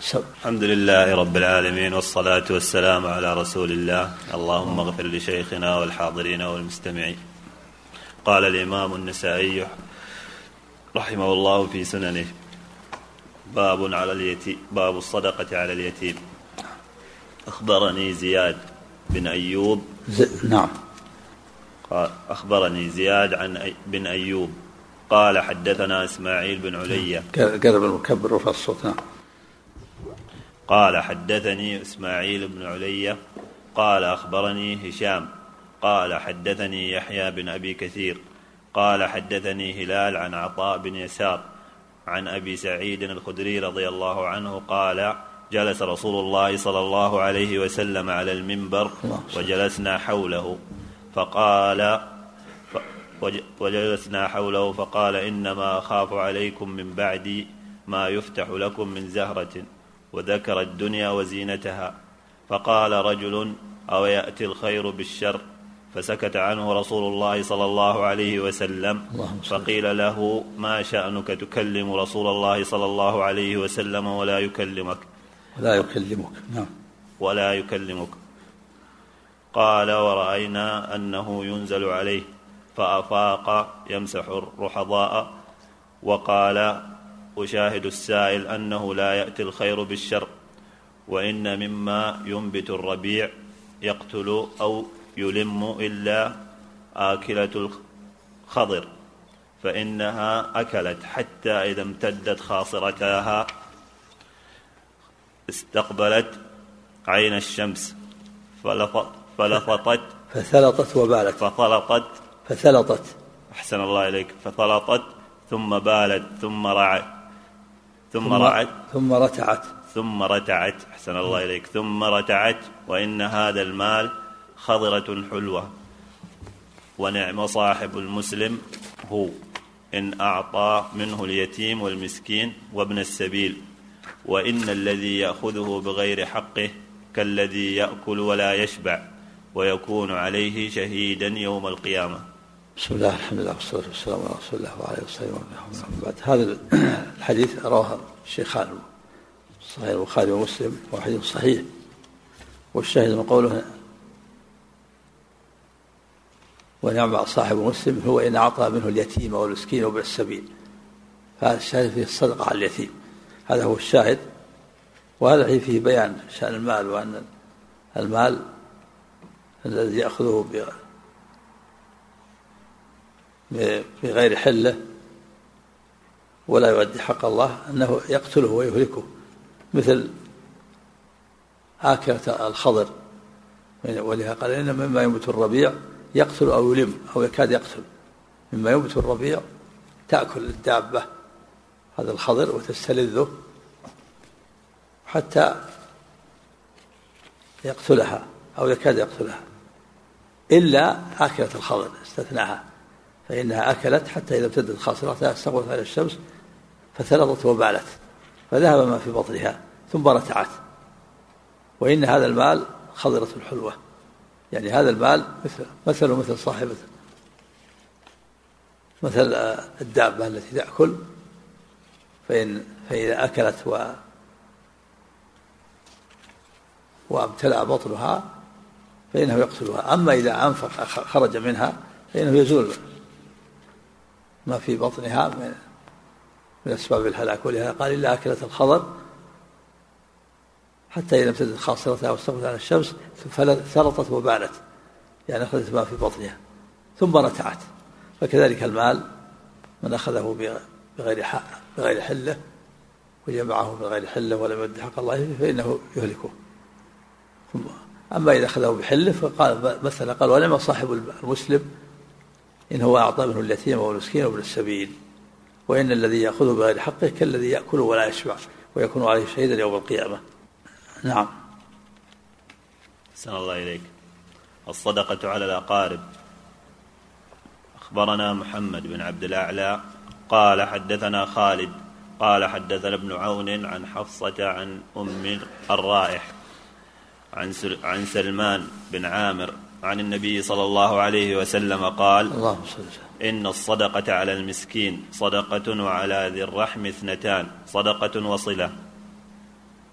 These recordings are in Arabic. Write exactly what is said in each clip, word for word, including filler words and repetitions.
الحمد لله رب العالمين، والصلاة والسلام على رسول الله. اللهم اغفر لشيخنا والحاضرين والمستمعين. قال الإمام النسائي رحمه الله في سننه: باب على اليتيم، باب الصدقة على اليتيم. أخبرني زياد بن أيوب ز... نعم قال أخبرني زياد عن أي... بن أيوب قال حدثنا إسماعيل بن علية. قرب المكبر وفي الصوت. نعم. قال حدثني إسماعيل بن علية قال أخبرني هشام قال حدثني يحيى بن أبي كثير قال حدثني هلال عن عطاء بن يسار عن أبي سعيد الخدري رضي الله عنه قال: جلس رسول الله صلى الله عليه وسلم على المنبر وجلسنا حوله فقال وجلسنا حوله فقال: إنما أخاف عليكم من بعدي ما يفتح لكم من زهرة، وذكر الدنيا وزينتها. فقال رجل: أو يأتي الخير بالشر؟ فسكت عنه رسول الله صلى الله عليه وسلم. فقيل له: ما شأنك تكلم رسول الله صلى الله عليه وسلم ولا يكلمك؟ ولا يكلمك نعم ولا يكلمك. قال: ورأينا أنه ينزل عليه. فأفاق يمسح الرحضاء وقال: أشاهد السائل أنه لا يأتي الخير بالشر، وإن مما ينبت الربيع يقتل أو يلم إلا آكلة الخضر، فإنها أكلت حتى إذا امتدت خاصرتها استقبلت عين الشمس فلفطت فثلطت وبالت فثلطت فثلطت أحسن الله إليك فثلطت ثم بالت ثم رعت ثم, ثم رعت ثم رتعت ثم رتعت أحسن الله إليك ثم رتعت. وإن هذا المال خضرة حلوة، ونعم صاحب المسلم هو إن أعطى منه اليتيم والمسكين وابن السبيل، وإن الذي يأخذه بغير حقه كالذي يأكل ولا يشبع، ويكون عليه شهيدا يوم القيامة. بسم الله الحمد لله والصلاة والسلام على رسول الله وعلى آله وصحبه وسلم. بعد هذا الحديث رواه الشيخان صحيح البخاري ومسلم وحديث صحيح، والشاهد من قوله: ونعم صاحب مسلم هو إن أعطى منه اليتيم والمسكين وابن السبيل. فهذا الشاهد فيه الصدقة على اليتيم، هذا هو الشاهد. وهذا فيه بيان شأن المال، وأن المال الذي يأخذه بغير حله ولا يؤدي حق الله أنه يقتله ويهلكه، مثل آكلة الخضر. ولها قال: إن مما ينبت الربيع يقتل أو يلم أو يكاد يقتل. مما ينبت الربيع تأكل الدابة هذا الخضر وتستلذه حتى يقتلها أو يكاد يقتلها، إلا آكلة الخضر استثناها، فإنها أكلت حتى إذا امتدت خاصرتها استقبلت على الشمس فثلطت وبالت، فذهب ما في بطنها ثم رتعت. وإن هذا المال خضرة حلوة، يعني هذا المال مثل مثل مثل صاحبة مثل الدابة التي تأكل، فإن فإذا أكلت و وامتلأ بطنها فإنه يقتلها. أما إذا أنفق خرج منها فإنه يزول ما في بطنها من, من أسباب الهلاك. ولهذا قال: إلا أكلت الخضر حتى إذا امتدت خاصرتها واستقبلت على الشمس فثلطت وبالت، يعني أخذت ما في بطنها ثم رتعت. فكذلك المال من أخذه بغير حق بغير حله وجمعه بغير حله ولم يؤد حق الله فإنه يهلكه. أما إذا أخذه بحله فقال مثلا قال: ولما صاحب المسلم إن هو أعطى منه اليتيم والمسكين وابن السبيل، وإن الذي يأخذه بغير حقه كالذي يأكل ولا يشبع، ويكون عليه شهيدا يوم القيامة. نعم. أحسن الله إليك. الصدقة على الأقارب. أخبرنا محمد بن عبد الأعلى قال حدثنا خالد قال حدثنا ابن عون عن حفصة عن أم الرائح عن سلمان بن عامر عن النبي صلى الله عليه وسلم قال: إن الصدقة على المسكين صدقة، وعلى ذي الرحم اثنتان، صدقة وصلة.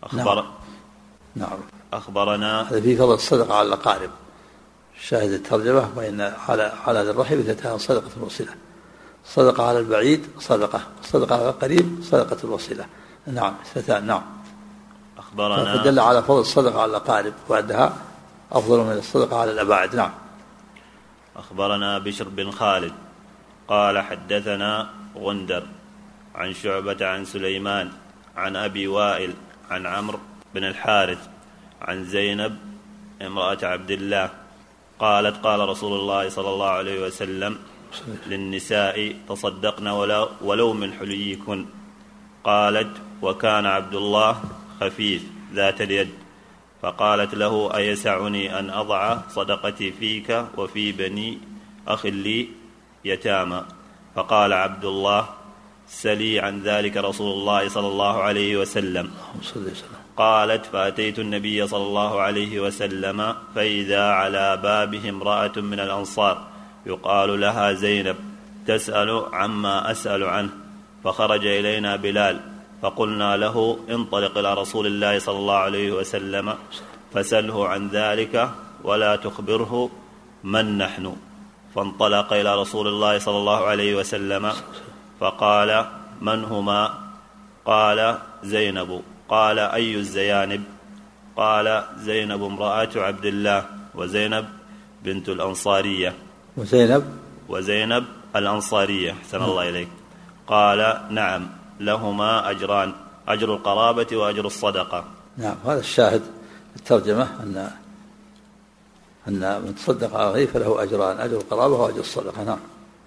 أخبر نعم, نعم. أخبرنا هذا في فضل الصدقة على الأقارب. شاهد الترجمة وإن على على ذي الرحم إذا صدقة الوصلة. صدقة على البعيد صدقة، صدقة على القريب صدقة الوصلة. نعم اثنتان. نعم. أخبرنا فدل على فضل الصدقة على الأقارب وأنها أفضل من الصدقة على الأباعد. نعم. أخبرنا بشر بن خالد قال حدثنا غندر عن شعبة عن سليمان عن أبي وائل عن عمرو بن الحارث عن زينب امرأة عبد الله قالت قال رسول الله صلى الله عليه وسلم للنساء تصدقن ولو, ولو من حليكن. قالت وكان عبد الله خفيف ذات اليد، فقالت له أيسعني أن أضع صدقتي فيك وفي بني أخ لي يتامى؟ فقال عبد الله سلي عن ذلك رسول الله صلى الله عليه وسلم. قالت فأتيت النبي صلى الله عليه وسلم فإذا على بابه امرأة من الأنصار يقال لها زينب تسأل عما أسأل عنه، فخرج إلينا بلال فقلنا له انطلق إلى رسول الله صلى الله عليه وسلم فسله عن ذلك ولا تخبره من نحن. فانطلق إلى رسول الله صلى الله عليه وسلم فقال من هما؟ قال زينب. قال أي الزيانب؟ قال زينب امرأة عبد الله وزينب بنت الأنصارية. وزينب وزينب الأنصارية أحسن الله إليك. قال نعم لهما أجران، أجر القرابة وأجر الصدقة. نعم. هذا الشاهد الترجمة أن أن من تصدق على غيره فله أجران، أجر القرابة وأجر الصدقة. نعم.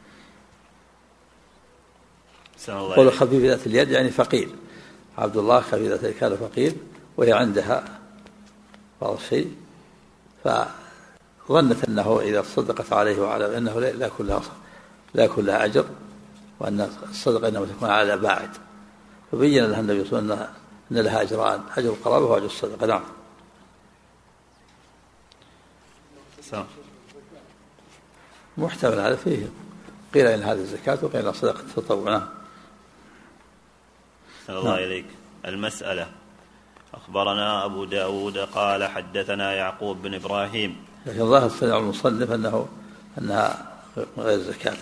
قول خفيف ذات اليد يعني فقير. عبد الله خفيف ذات اليد كان فقير وهي عندها بعض الشيء، فظنت أنه إذا صدقت عليه وعلى أنه لا يكون لها لا يكون لها أجر، وأن الصدقة إنما تكون على الباعد، فبين لها النبي صلى الله عليه وسلم أن لها أجران، أجر القرابة وأجر الصدقة. نعم. محتمل هذا فيه، قيل إن هذه الزكاة وقيل صدقة التطوع. نعم. الله إليك. المسألة أخبرنا أبو داود قال حدثنا يعقوب بن إبراهيم، لكن ظاهر صنع المصنف أنه أنها غير زكاة.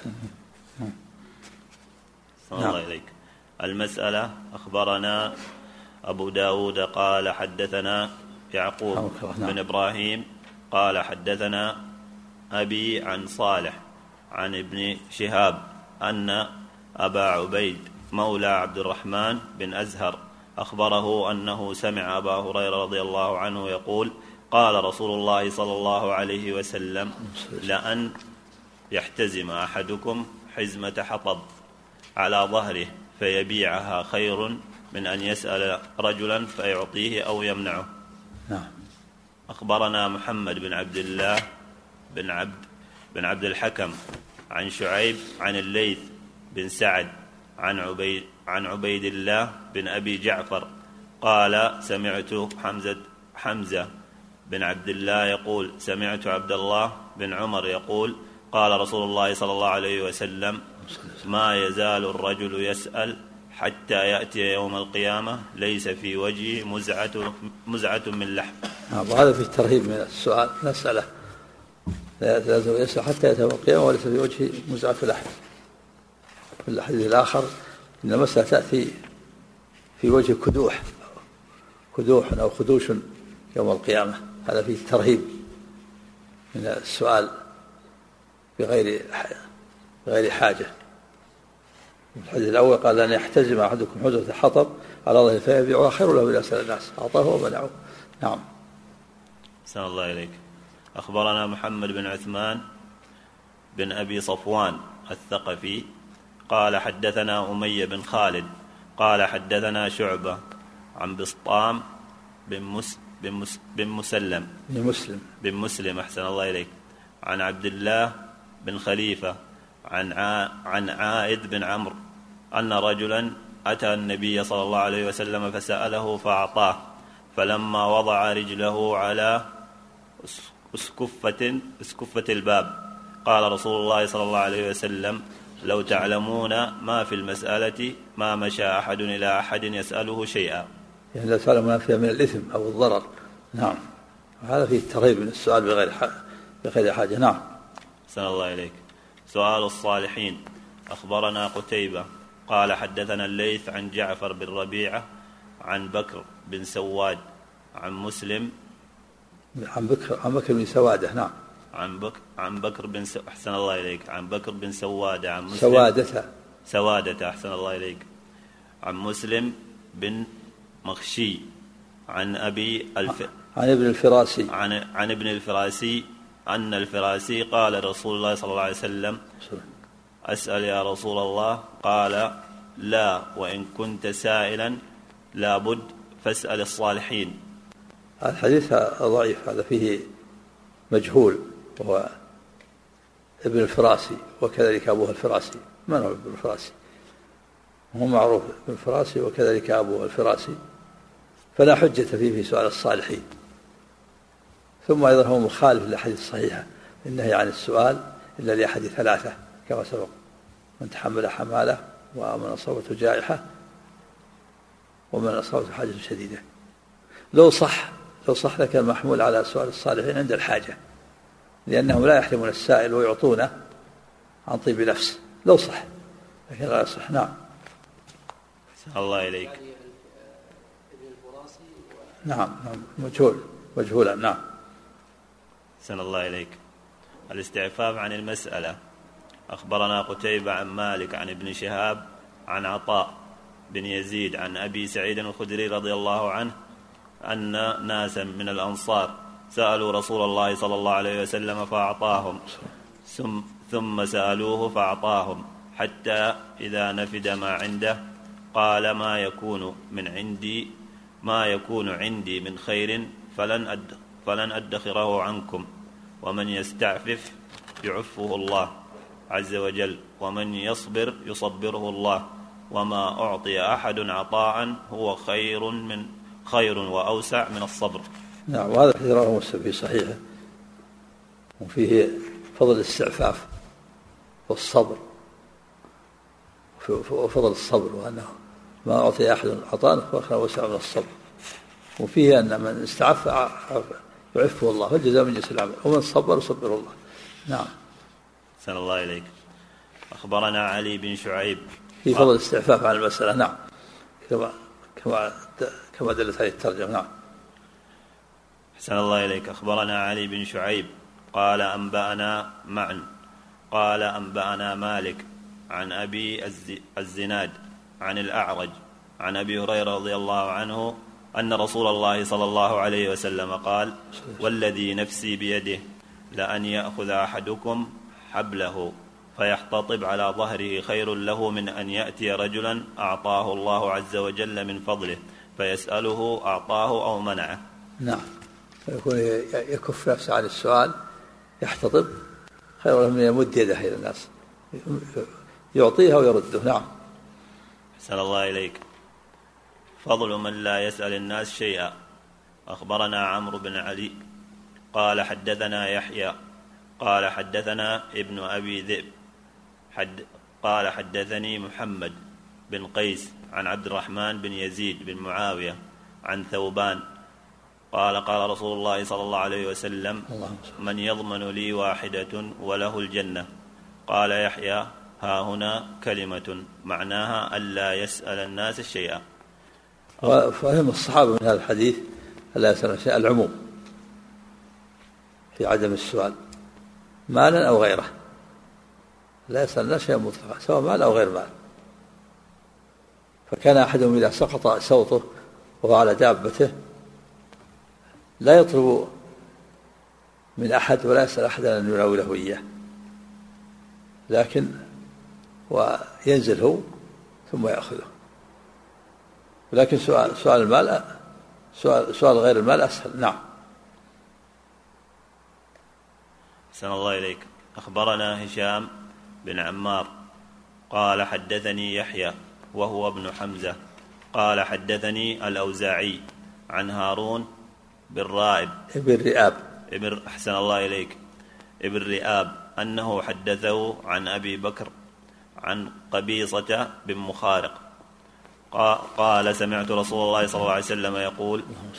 الله إليك. المسألة أخبرنا أبو داود قال حدثنا يعقوب بن إبراهيم قال حدثنا أبي عن صالح عن ابن شهاب أن أبا عبيد مولى عبد الرحمن بن أزهر أخبره أنه سمع أبا هريرة رضي الله عنه يقول قال رسول الله صلى الله عليه وسلم لأن يحتزم أحدكم حزمة حطب على ظهره فيبيعها خير من أن يسأل رجلا فيعطيه أو يمنعه. نعم. أخبرنا محمد بن عبد الله بن عبد بن عبد الحكم عن شعيب عن الليث بن سعد عن عبيد عن عبيد الله بن أبي جعفر قال سمعت حمزة حمزة بن عبد الله يقول سمعت عبد الله بن عمر يقول قال رسول الله صلى الله عليه وسلم ما يزال الرجل يسأل حتى يأتي يوم القيامة ليس في وجهه مزعة مزعة من لحم. وهذا في الترهيب من السؤال نسأله لازم يسأل حتى يأتي يوم القيامة وليس في وجهه مزعة لحم. في الحديث الآخر إن المسألة تأتي في وجه كدوح كدوح أو خدوش يوم القيامة. هذا فيه الترهيب من السؤال بغير بغير حاجة. الحديث الأول قال أن يحتزم أحدكم حزمة حطب على ظهره فيبيعها خير له من أسأل الناس أعطاه ومنعه. نعم. سلام الله إليك. أخبرنا محمد بن عثمان بن أبي صفوان الثقفي قال حدثنا أمية بن خالد قال حدثنا شعبة عن بسطام بن, مس بن, مس بن مسلم بن مسلم بن مسلم أحسن الله إليك عن عبد الله بن خليفة عن عن عائد بن عمرو أن رجلا أتى النبي صلى الله عليه وسلم فسأله فأعطاه، فلما وضع رجله على اسكفة اسكفة الباب قال رسول الله صلى الله عليه وسلم لو تعلمون ما في المسألة ما مشى أحد إلى أحد يسأله شيئا. يعني لا سؤال منافيا من الإثم أو الضرر. نعم. وهذا فيه الترهيب من السؤال بغير بغير حاجة. نعم. أحسن الله إليك. سؤال الصالحين. أخبرنا قتيبة قال حدثنا الليث عن جعفر بن ربيعة عن بكر بن سواد عن مسلم عن بكر عن بكر بن سوادة. نعم. عن بكر عن بكر بن س... أحسن الله إليك. عن بكر بن سوادة عن مسلم سوادة سوادة أحسن الله إليك. عن مسلم بن مخشي عن أبي الف... عن ابن الفراسي عن عن ابن الفراسي أن الفراسي قال رسول الله صلى الله عليه وسلم أسأل يا رسول الله قال لا وإن كنت سائلا لابد فاسأل الصالحين. الحديث ضعيف، هذا فيه مجهول وهو ابن الفراسي وكذلك أبوه الفراسي. من هو ابن الفراسي؟ هو معروف ابن الفراسي وكذلك أبوه الفراسي، فلا حجة فيه في سؤال الصالحين. ثم أيضا هو مخالف للأحاديث الصحيحة النهي عن السؤال إلا لأحد ثلاثة كما سبق: من تحمل حمالة، ومن أصابته جائحة، ومن أصابته حاجة شديدة. لو صح لو صح لكان محمول على سؤال الصالحين عند الحاجة، لأنهم لا يحرمون السائل ويعطونه عن طيب نفس، لو صح، لكن لا يصح. نعم. الله إليك. نعم مجهول مجهولا. نعم. سن الله إليك. الاستعفاف عن المسألة. أخبرنا قتيبة عن مالك عن ابن شهاب عن عطاء بن يزيد عن أبي سعيد الخدري رضي الله عنه أن ناسا من الأنصار سألوا رسول الله صلى الله عليه وسلم فأعطاهم، ثم سألوه فأعطاهم، حتى إذا نفد ما عنده قال ما يكون من عندي ما يكون عندي من خير فلن أد فلن أدخره عنكم، ومن يستعفف يعفه الله عز وجل، ومن يصبر يصبره الله، وما أعطي أحد عطاء هو خير من خير وأوسع من الصبر. نعم. وهذا الحديث رواه مسلم في صحيحه، وفيه فضل الاستعفاف والصبر وفضل الصبر، وأنه ما أعطي أحد عطاء هو خير وأوسع من الصبر. وفيه أن من استعف يعفه الله، والجزاء من جنس العمل، ومن صبر يصبره الله. نعم. سن الله إليك. أخبرنا علي بن شعيب في فضل الاستعفاف عن المسألة. نعم. كما كما كما دلت عليه الترجمة. نعم. أحسن الله إليك. أخبرنا علي بن شعيب قال أنبأنا معن قال أنبأنا مالك عن أبي الزناد عن الأعرج عن أبي هريرة رضي الله عنه أن رسول الله صلى الله عليه وسلم قال: والذي نفسي بيده لأن يأخذ أحدكم حبله فيحتطب على ظهره خير له من أن يأتي رجلا أعطاه الله عز وجل من فضله فيسأله أعطاه أو منعه. نعم. يكون يكف نفسه عن السؤال، يحتطب، خير له من يمد يده إلى الناس، يعطيها ويرده. نعم. أحسن الله إليك. فضل من لا يسأل الناس شيئا. أخبرنا عمرو بن علي قال حدثنا يحيى قال حدثنا ابن أبي ذئب حد قال حدثني محمد بن قيس عن عبد الرحمن بن يزيد بن معاوية عن ثوبان قال قال رسول الله صلى الله عليه وسلم: من يضمن لي واحدة وله الجنة؟ قال يحيى: ها هنا كلمة معناها ألا يسأل الناس شيئا. وفهم الصحابة من هذا الحديث ألا يسأل شيئا العموم في عدم السؤال، مالا أو غيره، لا يسأل الناس شيئا مطلقا سواء مال أو غير مال. فكان أحدهم إذا سقط صوته وهو على دابته لا يطلب من أحد ولا يسأل أحدا أن يناوله إياه، لكن وينزل هو ثم يأخذه. لكن سؤال, سؤال المال سؤال, سؤال غير المال أسهل. نعم. أحسن الله إليك. أخبرنا هشام بن عمار قال حدثني يحيى وهو ابن حمزة قال حدثني الأوزاعي عن هارون بن رائب ابن رئاب ابن أحسن الله إليك ابن رئاب أنه حدثه عن أبي بكر عن قبيصة بن مخارق قال سمعت رسول الله صلى الله عليه وسلم يقول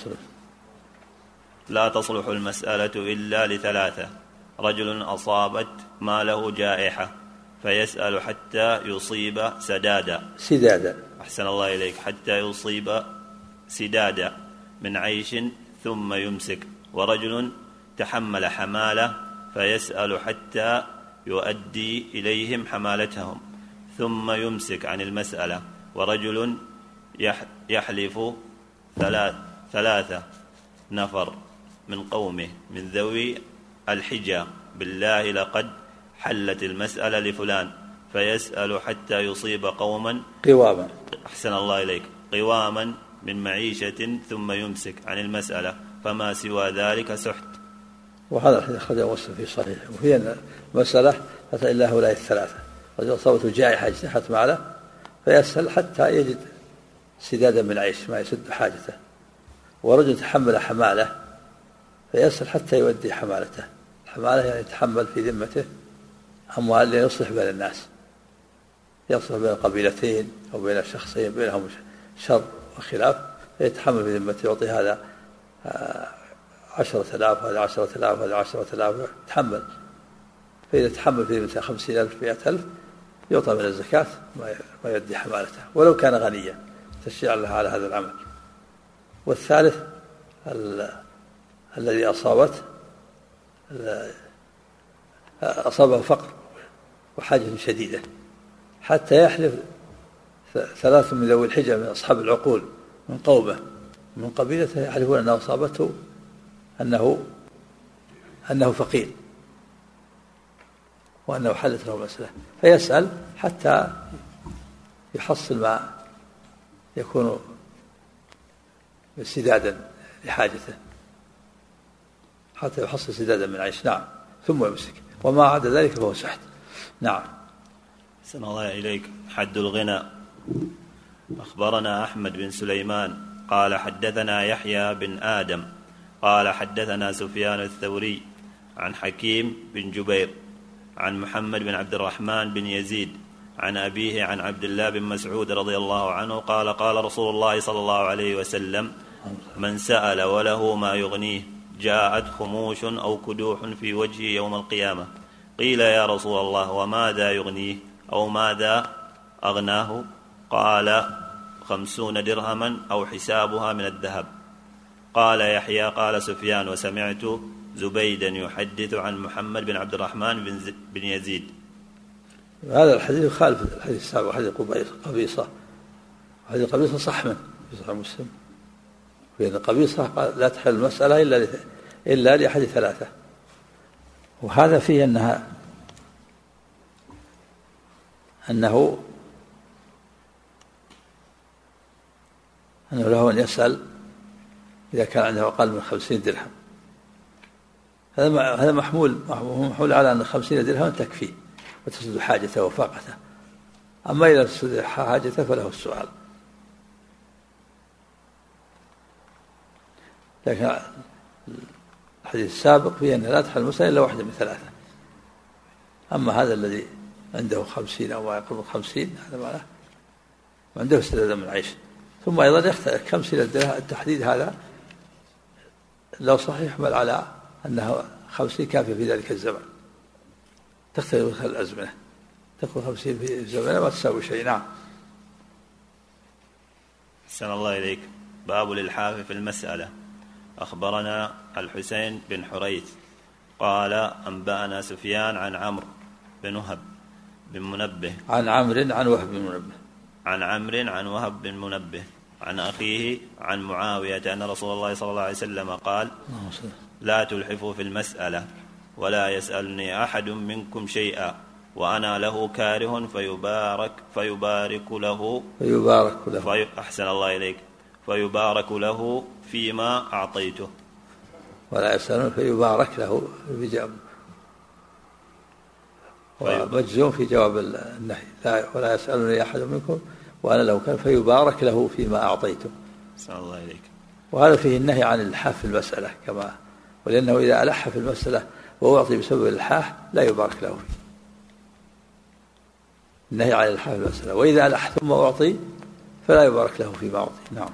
لا تصلح المسألة إلا لثلاثة: رجل أصابت ما له جائحة فيسأل حتى يصيب سدادا سدادا أحسن الله إليك حتى يصيب سدادا من عيش ثم يمسك، ورجل تحمل حمالة فيسأل حتى يؤدي إليهم حمالتهم ثم يمسك عن المسألة، ورجل يحلف ثلاث ثلاثة نفر من قومه من ذوي الحجة بالله لقد حلت المسألة لفلان فيسأل حتى يصيب قوما قواما أحسن الله إليك قواما من معيشة ثم يمسك عن المسألة فما سوى ذلك سحت. وهذا الحديث أخرجه مسلم في صحيح، وهي أن المسألة أتى إلا هؤلاء الثلاثة: رجل أصابته جائحة اجتاحت معله فيسأل حتى يجد سدادا من عيش ما يسد حاجته، ورجل تحمل حمالة فيسأل حتى يؤدي حمالته. الحمالة يعني يتحمل في ذمته أموال ليصلح بين الناس، يصلح بين قبيلتين أو بين شخصين بينهم شر وخلاف، فيتحمل في ذمته، يعطي هذا عشرة آلاف وهذا عشرة آلاف وهذا عشرة آلاف، يتحمل. فإذا تحمل في ذمته خمسين ألف مئة ألف يعطى من الزكاة ما يؤدي حمالته ولو كان غنيا تشجيعا له على هذا العمل. والثالث الذي أصابت أصابه فقر وحاجة شديدة حتى يحلف ثلاث من ذوي الحجة من أصحاب العقول من قومه من قبيلته يحلفون أنه أصابته أنه أنه فقير وأنه حلت له مسألة، فيسأل حتى يحصل ما يكون سدادا لحاجته، حتى يحصل سدادا من عيش. نعم. ثم يمسك، وما عدا ذلك فهو سحت. نعم. أحسن الله إليك. حد الغنى. أخبرنا أحمد بن سليمان قال حدثنا يحيى بن آدم قال حدثنا سفيان الثوري عن حكيم بن جبير عن محمد بن عبد الرحمن بن يزيد عن أبيه عن عبد الله بن مسعود رضي الله عنه قال قال رسول الله صلى الله عليه وسلم: من سأل وله ما يغنيه جاءت خموش أو كدوح في وجهه يوم القيامة. قيل يا رسول الله وماذا يغنيه أو ماذا أغناه؟ قال: خمسون درهما أو حسابها من الذهب. قال يحيى قال سفيان: وسمعت زبيدا يحدث عن محمد بن عبد الرحمن بن يزيد. هذا الحديث يخالف الحديث السابق، حديث قبيصة. حديث قبيصة صح من في صحيح مسلم، لأن قبيصة قال لا تحل المسألة إلا إلا لأحد ثلاثة، وهذا فيه أنها أنه أنه له أن يسأل إذا كان عنده أقل من خمسين درهم. هذا هذا محمول محمول على أن خمسين درهم تكفيه وتسد حاجته وفاقته، أما إذا تسد حاجته فله السؤال. لكن الحديث السابق فيه أن لا تحل المسألة إلا واحدة من ثلاثة. أما هذا الذي عنده خمسين أو ما يقرب خمسين هذا معناه عنده استعداد من العيش. ثم أيضا يختلف كم سنة التحديد هذا لو صحيح بل على أنه خمسين كافية في ذلك الزمن، تختلف الأزمنة، تكون خمسين في الزمن ما تساوي شيء. نعم. أحسن الله إليك. باب الإلحاف في المسألة. أخبرنا الحسين بن حريث قال أنبأنا سفيان عن عمرو بن وهب بن منبه عن عمرو عن وهب بن منبه عن عمرو عن وهب بن منبه عن أخيه عن معاوية أن رسول الله صلى الله عليه وسلم قال: لا تلحفوا في المسألة ولا يسألني أحد منكم شيئا وأنا له كاره فيبارك فيبارك له فيبارك له في أحسن الله إليك فيبارك له فيما أعطيته. ولا يسألون فيبارك له بجواب ومجزوم في جواب النهي. لا ولا يسألني أحد منكم وأنا له كاره فيبارك له فيما أعطيته. أحسن الله إليك. وهذا فيه النهي عن الإلحاح في المسألة كما، ولأنه إذا ألح في المسألة وأعطي بسبب الإلحاح لا يبارك له فيه. النهي عن الإلحاح في المسألة. وإذا ألح ثم أعطي فلا يبارك له فيما أعطي. نعم.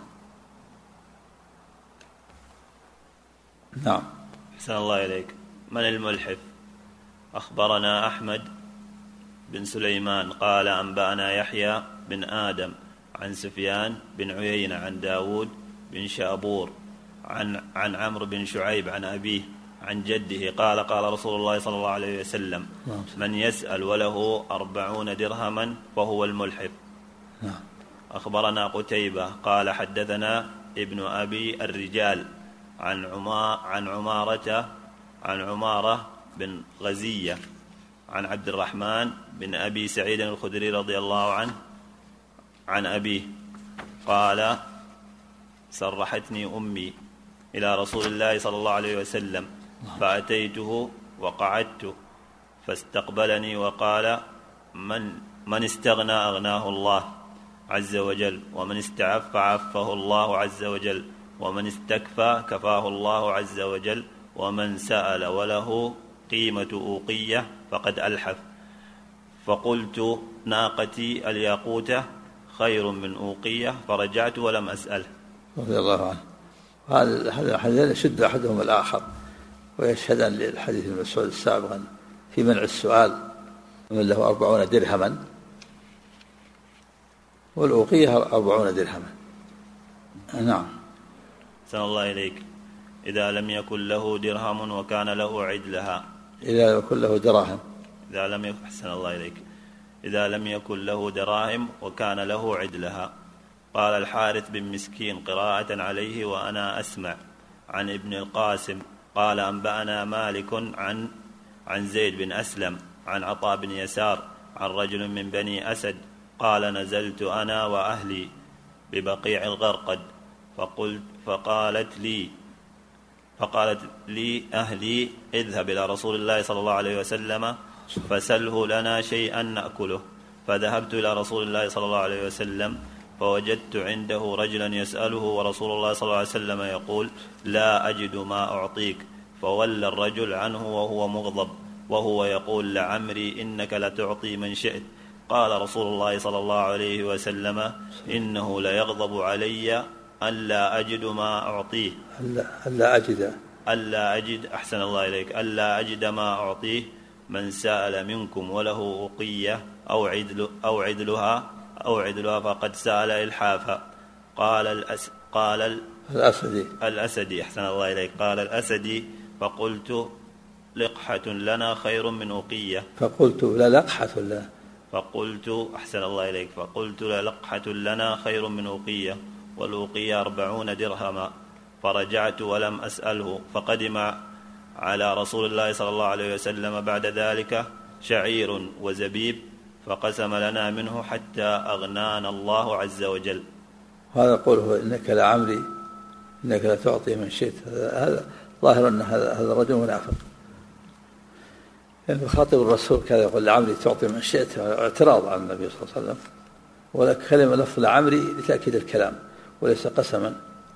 نعم. أحسن الله إليك. من الملحف؟ أخبرنا أحمد بن سليمان قال أنبأنا يحيى بن آدم عن سفيان بن عيينة عن داود بن شابور عن, عن عمرو بن شعيب عن أبيه عن جده قال قال رسول الله صلى الله عليه وسلم من يسأل وله أربعون درهما فهو الملحف. أخبرنا قتيبة قال حدثنا ابن أبي الرجال عن عما عن عمارة عن عمارة بن غزية عن عبد الرحمن بن أبي سعيد الخدري رضي الله عنه عن أبيه قال سرحتني أمي إلى رسول الله صلى الله عليه وسلم فأتيته وقعدت فاستقبلني وقال من, من استغنى أغناه الله عز وجل ومن استعف عفه الله عز وجل ومن استكفى كفاه الله عز وجل ومن سأل وله قيمة أوقية فقد ألحف. فقلت ناقتي الياقوتة خير من أوقية فرجعت ولم أسأله رضي الله عنه. هذا الحديث يشد أحدهم الآخر ويشهدان للحديث المسعود السابق في منع السؤال من له أربعون درهما والأوقية أربعون درهما. نعم. سأل الله إليك. إذا لم يكن له درهم وكان له عدلها. إذا لم يكن له دراهم. إذا لم يكن أحسن الله إليك. إذا لم يكن له دراهم وكان له عدلها. قال الحارث بن مسكين قراءة عليه وأنا أسمع عن ابن القاسم قال أنبأنا مالك عن عن زيد بن أسلم عن عطاء بن يسار عن رجل من بني أسد قال نزلت أنا وأهلي ببقيع الغرقد فقلت فقالت لي فقالت لي أهلي اذهب إلى رسول الله صلى الله عليه وسلم فسله لنا شيئا نأكله. فذهبت إلى رسول الله صلى الله عليه وسلم فوجدت عنده رجلا يسأله ورسول الله صلى الله عليه وسلم يقول لا أجد ما أعطيك. فولى الرجل عنه وهو مغضب وهو يقول لعمري إنك لتعطي من شئت. قال رسول الله صلى الله عليه وسلم إنه ليغضب علي ألا أجد ما أعطيه ألا أجد ألا أجد أحسن الله إليك ألا أجد ما أعطيه من سأل منكم وله أوقية أو عدل أو عدلها أو عدلها فقد سأل إلحافا. قال الأس قال ال... الأسدي الأسدي أحسن الله إليك قال الأسدي فقلت لقحة لنا خير من أوقية. فقلت للقحة لنا فقلت أحسن الله إليك فقلت للقحة لنا خير من أوقية والأوقية أربعون درهما. فرجعت ولم أسأله. فقدم على رسول الله صلى الله عليه وسلم بعد ذلك شعير وزبيب فقسم لنا منه حتى أغنانا الله عز وجل. هذا قوله إنك لعمري إنك لتعطي من شئت هذا ظاهر أن هذا الرجل منافق يعني خاطب الرسول كذا يقول لعمري تعطي من شئت اعتراض على النبي صلى الله عليه وسلم ولك كلمة لفظ لعمري لتأكيد الكلام وليس قسما.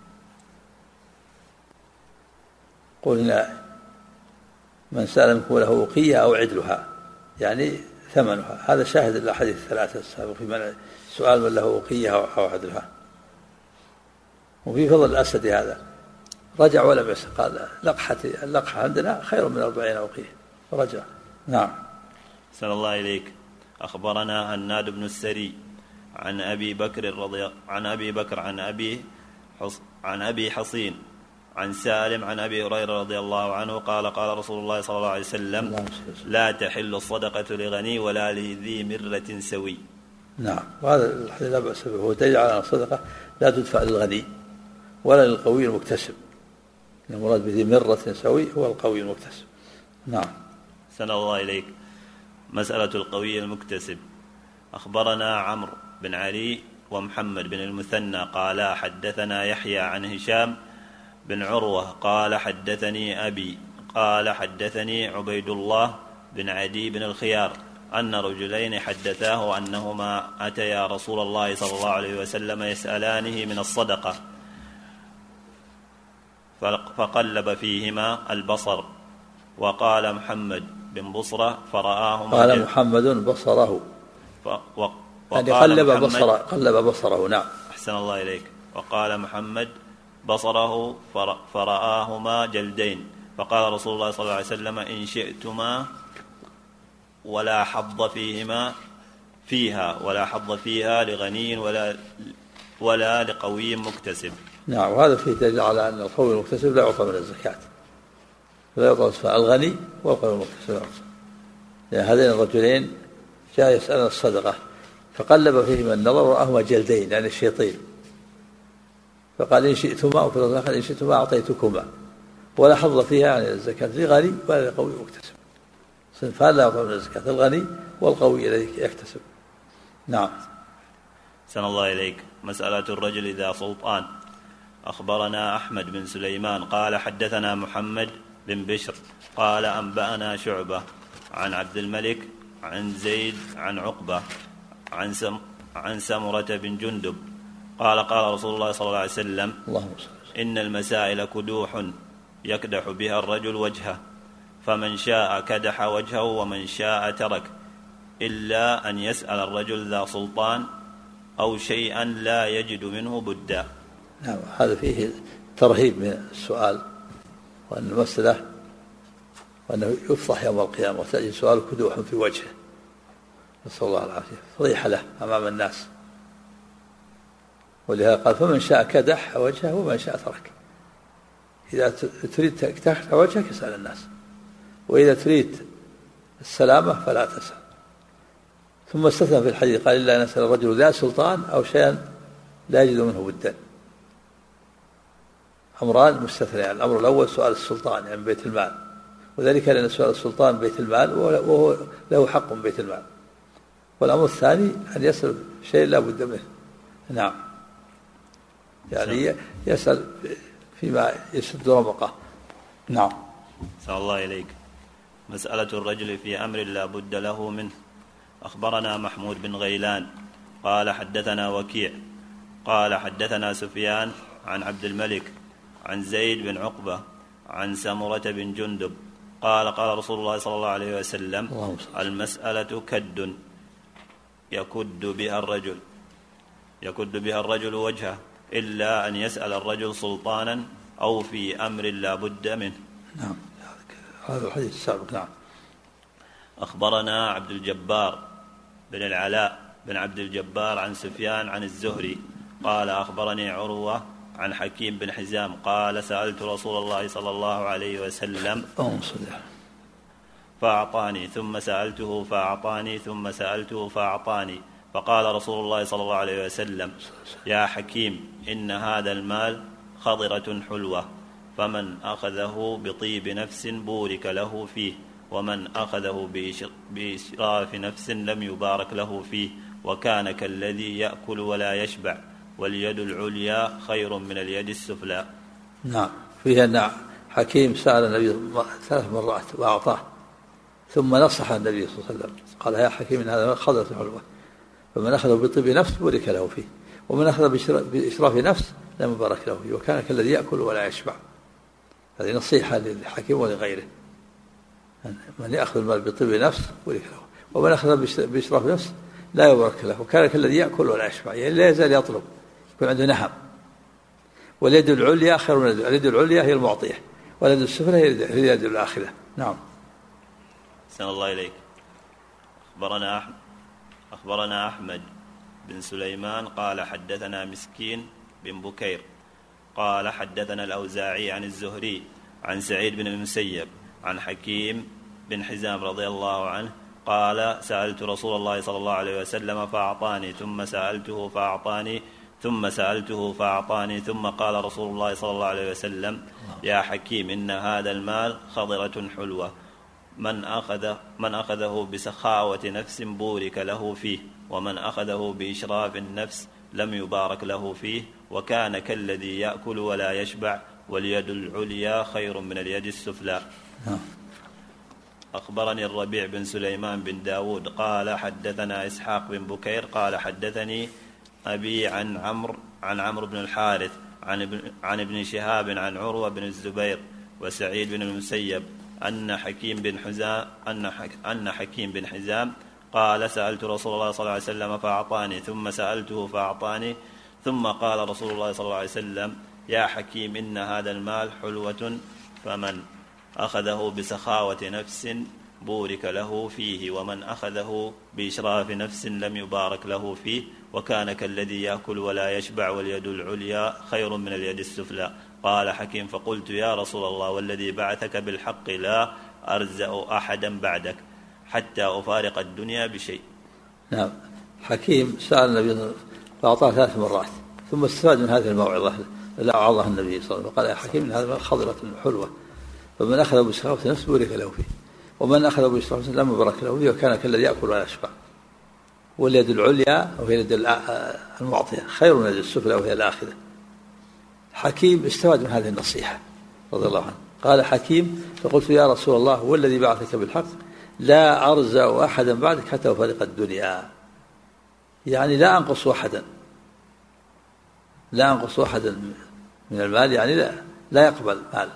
قلنا من سأل منكم له أوقية أو عدلها يعني ثمنها. هذا شاهد الأحاديث الثلاثة السابقة في منع سؤال من له أوقية أو عدلها. وفي فضل الأسد هذا رجع ولم يسأل قال لقحتي اللقحة عندنا خير من أربعين أوقية رجع. نعم. سأل الله إليك. أخبرنا هناد بن السري عن أبي بكر رضي عن أبي بكر عن أبي حص... عن أبي حصين عن سالم عن أبي هريرة رضي الله عنه قال قال رسول الله صلى الله عليه وسلم لا تحل الصدقة لغني ولا لذي مرة سوي. نعم. وهذا الحديث لا بأس به. هو دليل على الصدقة لا تدفع للغني ولا للقوي المكتسب. المراد بذي مرة سوي هو القوي المكتسب. نعم. سن الله إليك. مسألة القوي المكتسب. أخبرنا عمرو بن علي ومحمد بن المثنى قال حدثنا يحيى عن هشام بن عروة قال حدثني أبي قال حدثني عبيد الله بن عدي بن الخيار أن رجلين حدثاه أنهما أتيا رسول الله صلى الله عليه وسلم يسألانه من الصدقة فقلب فيهما البصر. وقال محمد بن بصرة فرآهما قال محمد بصره ف... و... يعني قلب بصره قلب بصره. نعم. أحسن الله إليك. وقال محمد بصره فرآهما جلدين، فقال رسول الله صلى الله عليه وسلم إن شئتما ولا حظ فيهما فيها ولا حظ فيها لغني ولا ولا لقوي مكتسب. نعم. وهذا فيه دليل على أن القوي المكتسب لا يعطى من الزكاة، لا يعطى الغني والقوي المكتسب لا يعطى. يعني هذين الرجلين جاء يسألنا الصدقة فقلب فيهما النظر ورآهما جلدين يعني الشيطين، فقال إن شئتما وفي الآخر إن شئتما أعطيتكما ولا حظ فيها يعني الزكاة لغني ولا لقوي مكتسب. صنفان لا يعطى من الزكاة، الغني والقوي الذي يكتسب. نعم. أحسن الله إليك. مسألة الرجل إذا سلطان. أخبرنا أحمد بن سليمان قال حدثنا محمد بن بشر قال أنبأنا شعبة عن عبد الملك عن زيد عن عقبة عن سم عن سمرة بن جندب قال قال رسول الله صلى الله عليه وسلم إن المسائل كدوح يكدح بها الرجل وجهه، فمن شاء كدح وجهه ومن شاء ترك، إلا أن يسأل الرجل ذا سلطان أو شيئا لا يجد منه بدا. نعم. هذا فيه ترهيب من السؤال، وأن المسألة وأنه يفضح يوم القيامة وتأتي سؤال كدوح في وجهه، نسأل الله العافية، فضيحة له أمام الناس. ولهذا قال فمن شاء كدح وجهه ومن شاء ترك. إذا تريد تكدح وجهك اسأل الناس، وإذا تريد السلامة فلا تسأل. ثم استثنى في الحديث قال إلا أن يسأل الرجل ذا سلطان أو شيئا لا يجد منه بدا. أمران مستثنيان. الأمر الأول سؤال السلطان يعني بيت المال، وذلك لأن سؤال السلطان بيت المال وهو له حق بيت المال. والأمر الثاني أن يسأل شيء لا بد منه. نعم. يعني يسأل فيما يسد رمقه. نعم. صلى الله إليك. مسألة الرجل في أمر لا بد له منه. أخبرنا محمود بن غيلان قال حدثنا وكيع قال حدثنا سفيان عن عبد الملك عن زيد بن عقبة عن سمرة بن جندب قال قال رسول الله صلى الله عليه وسلم المسألة كد يكد بها الرجل يكد بها الرجل وجهه، إلا أن يسأل الرجل سلطانا أو في أمر لا بد منه. نعم. هذا الحديث السابق. نعم. أخبرنا عبد الجبار بن العلاء بن عبد الجبار عن سفيان عن الزهري قال أخبرني عروة عن حكيم بن حزام قال سألت رسول الله صلى الله عليه وسلم فأعطاني ثم سألته فأعطاني ثم سألته فأعطاني، فقال رسول الله صلى الله عليه وسلم يا حكيم إن هذا المال خضرة حلوة، فمن أخذه بطيب نفس بورك له فيه، ومن أخذه بإشراف نفس لم يبارك له فيه، وكان كالذي يأكل ولا يشبع، واليد العليا خير من اليد السفلى. نعم. فيها أن حكيم سأل النبي ثلاث مرات وأعطاه، ثم نصح النبي صلى الله عليه وسلم قال يا حكيم إن هذا خضرة حلوة، فمن أخذه بطيب نفس بورك له فيه، ومن أخذ بإشراف نفس لم يبارك له فيه، وكان كالذي يأكل ولا يشبع. هذه نصيحة للحكيم ولغيره، من يأخذ المال بطيب نفس بورك له، ومن أخذ بإشراف نفس لا يبارك له، وكان كالذي يأكل ولا يشبع، يعني لا يزال يطلب، يكون عنده نهم. واليد العليا خير من اليد، اليد العليا هي المعطية، واليد السفلى هي اليد الآخرة. نعم. أحسن الله إليك. أخبرنا أحمد أخبرنا أحمد بن سليمان قال حدثنا مسكين بن بكير قال حدثنا الأوزاعي عن الزهري عن سعيد بن المسيب عن حكيم بن حزام رضي الله عنه قال سألت رسول الله صلى الله عليه وسلم فأعطاني، ثم سألته فأعطاني، ثم سألته فأعطاني، ثم قال رسول الله صلى الله عليه وسلم يا حكيم إن هذا المال خضرة حلوة، من أخذ من أخذه بسخاوة نفس بورك له فيه، ومن أخذه بإشراف النفس لم يبارك له فيه، وكان كالذي يأكل ولا يشبع، واليد العليا خير من اليد السفلى. أخبرني الربيع بن سليمان بن داود قال حدثنا إسحاق بن بكير قال حدثني أبي عن عمرو عن عمرو بن الحارث عن ابن, عن ابن شهاب عن عروة بن الزبير وسعيد بن المسيب أن حكيم بن حزام أن, حك أن حكيم بن حزام قال سألت رسول الله صلى الله عليه وسلم فأعطاني، ثم سألته فأعطاني، ثم قال رسول الله صلى الله عليه وسلم: يا حكيم إن هذا المال حلوة، فمن أخذه بسخاوة نفس بورك له فيه، ومن أخذه بإشراف نفس لم يبارك له فيه، وكان كالذي يأكل ولا يشبع واليد العليا خير من اليد السفلى. قال حكيم: فقلت يا رسول الله والذي بعثك بالحق لا أرزأ أحدا بعدك حتى أفارق الدنيا بشيء. نعم. حكيم سأل النبي فأعطاه ثلاث مرات، ثم استفاد من هذه الموعظة لا أعظها النبي صلى الله عليه وسلم، قال: يا حكيم إن هذا خضرة حلوة، فمن أخذ بسخاوة نفس بورك له فيه، ومن أخذ بإشراف نفس لم يبارك له فيه، وكان كالذي يأكل ولا يشبع، واليد العليا وهي اليد المعطية خير من اليد السفلى وهي الآخذة. حكيم استفاد من هذه النصيحة رضي الله عنه. قال حكيم: فقلت يا رسول الله والذي بعثك بالحق لا أرزأ أحدا بعدك حتى أفارق الدنيا، يعني لا أنقص أحدا، لا أنقص أحدا من المال، يعني لا, لا يقبل مال.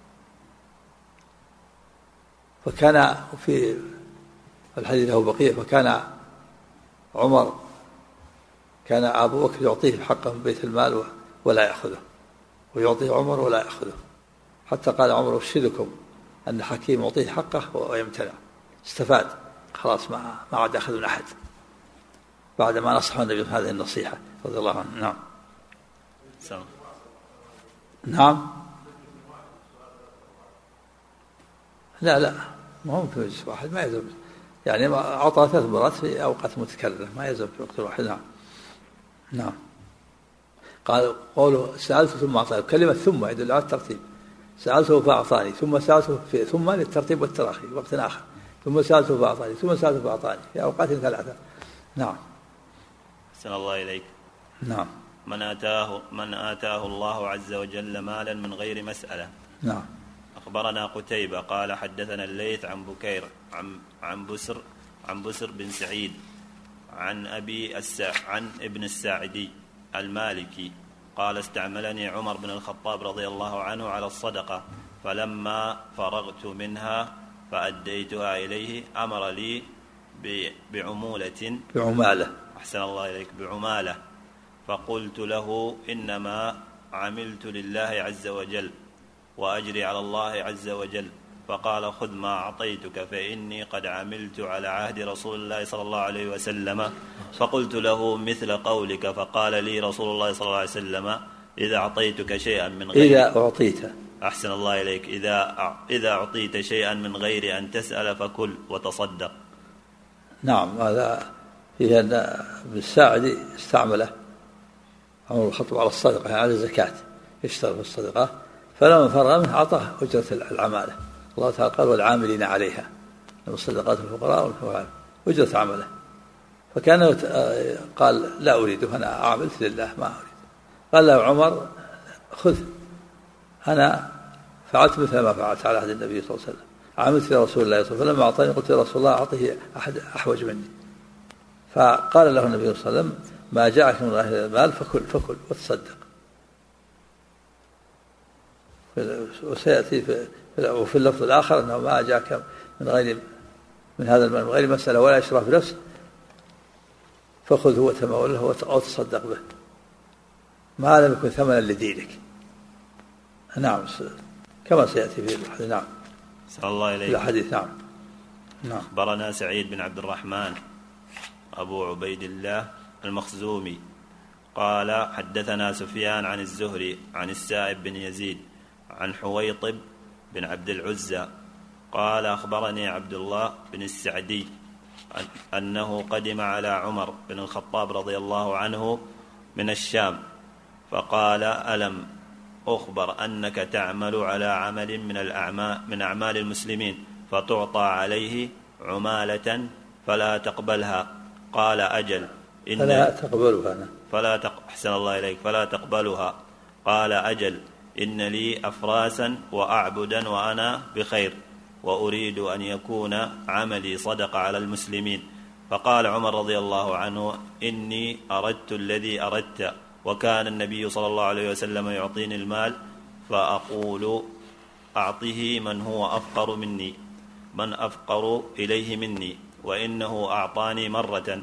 فكان في الحديث له بقية، فكان عمر كان أبو بكر يعطيه حقه من بيت المال ولا يأخذه، ويعطيه عمر ولا يأخذه، حتى قال عمر: أشهدكم أن حكيم يعطيه حقه ويمتنع. استفاد خلاص، ما ما عاد أخذ من أحد بعد ما نصح النبي بهذه النصيحة رضي الله عنه. نعم. سلام. نعم. لا لا ما هو في مجلس واحد، ما يلزم، يعني أعطى ثلاث مرات في أوقات متكررة، ما يلزم في وقت واحد. نعم. نعم. قال قوله سألته ثم أعطاني، كلمة ثم يدل على الترتيب، سألته فأعطاني، ثم سألته في ثم للترتيب والتراخي وقت آخر، ثم سألته فأعطاني، ثم سألته فأعطاني في أوقات ثلاثة. نعم. أحسن الله إليك. نعم. من آتاه من آتاه الله عز وجل مالا من غير مسألة. نعم. أخبرنا قتيبة قال حدثنا الليث عن بكير عن عن بسر عن بسر بن سعيد عن أبي السع عن ابن الساعدي المالكي قال: استعملني عمر بن الخطاب رضي الله عنه على الصدقة، فلما فرغت منها فأديتها إليه أمر لي بعمولة بعمالة أحسن الله إليك بعمالة، فقلت له: إنما عملت لله عز وجل وأجري على الله عز وجل. فقال: خذ ما أعطيتك فإني قد عملت على عهد رسول الله صلى الله عليه وسلم. فقلت له مثل قولك، فقال لي رسول الله صلى الله عليه وسلم: إذا أعطيتك شيئا من غير إذا أعطيت أحسن الله إليك إذا إذا أعطيت شيئا من غير أن تسأل فكل وتصدق. نعم. هذا فيه أن ابن الساعدي استعمله عمر الخطاب على الصدقة، يعني على الزكاة، يشتغل في الصدقة، فلما فرغ منه أعطاه أجرة العمالة. الله تعالى قال: والعاملين عليها، الصدقات الفقراء والفقراء أجرة عمله. فكان قال: لا أريده، أنا عملت لله ما أريد. قال له عمر: خذ، أنا فعلت مثل ما فعلت على عهد النبي صلى الله عليه وسلم، عملت لرسول الله صلى الله عليه وسلم، فلما أعطاني قلت يا رسول الله أعطيه أحد أحوج مني. فقال له النبي صلى الله عليه وسلم: ما جاءك من غير المال فكل فكل وتصدق. وسيأتي في وفي اللفظ الآخر أنه ما جاءك من غير من هذا المال من غير مسألة ولا إشراف نفس فخذه وتموله وتصدق به، ما لم يكن ثمنا لدينك. نعم، كما سيأتي في الحديث. نعم. صلى الله إليه الحديث. نعم. نعم. أخبرنا سعيد بن عبد الرحمن أبو عبيد الله المخزومي قال حدثنا سفيان عن الزهري عن السائب بن يزيد عن حويطب بن عبد العزى قال أخبرني عبد الله بن السعدي أنه قدم على عمر بن الخطاب رضي الله عنه من الشام، فقال: ألم أخبر أنك تعمل على عمل من الأعمال من أعمال المسلمين فتعطى عليه عمالة فلا تقبلها؟ قال: أجل. إن فلا تقبلها فلا تق... أحسن الله إليك فلا تقبلها. قال: أجل، إن لي أفراسا وأعبدا وأنا بخير، وأريد أن يكون عملي صدق على المسلمين. فقال عمر رضي الله عنه: إني أردت الذي أردت، وكان النبي صلى الله عليه وسلم يعطيني المال فأقول: أعطه من هو أفقر مني من أفقر إليه مني، وإنه أعطاني مرة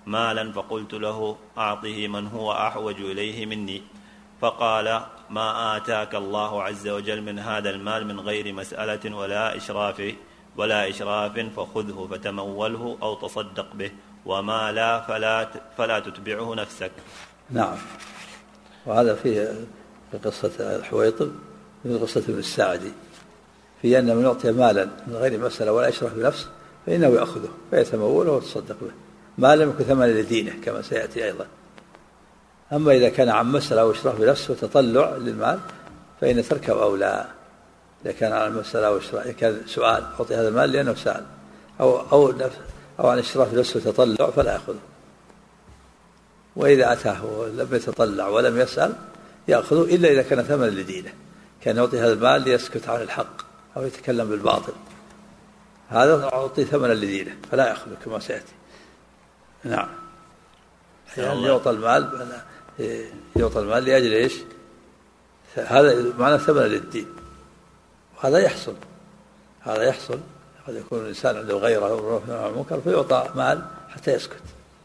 مالا فقلت له أعطه من هو أحوج إليه مني، فقال ما آتاك الله عز وجل من هذا المال من غير مسألة ولا إشراف ولا إشراف فخذه فتموله أو تصدق به، وما لا فلا, فلا تتبعه نفسك. نعم. وهذا في قصة الحويطب من قصة ابن الساعدي في أن من يعطي مالا من غير مسألة ولا إشراف بنفسه فإنه يأخذه فيتموله ويتصدق به ما لم يكن ثمن لدينه كما سيأتي أيضا. أما إذا كان عن مسألة أو إشراف بنفسه وتطلع للمال فإن تركه أولى. إذا كان عن مسألة أو إشراف، إذا كان سؤال أعطي هذا المال لأنه سأل أو أو أو عن إشراف بنفسه وتطلع فلا يأخذه. وإذا أتاه ولم يتطلع ولم يسأل يأخذه إلا إذا كان ثمن لدينه، كان يعطي هذا المال ليسكت عن الحق أو يتكلم بالباطل، هذا يعطي ثمنا لدينه فلا يأخذه كما سيأتي. نعم. يعني يعطى المال يعطى المال لأجل إيش؟ هذا معنى ثمن للدين، وهذا يحصل هذا يحصل قد يكون الإنسان عنده غيره ورفع المنكر فيعطى مال حتى يسكت،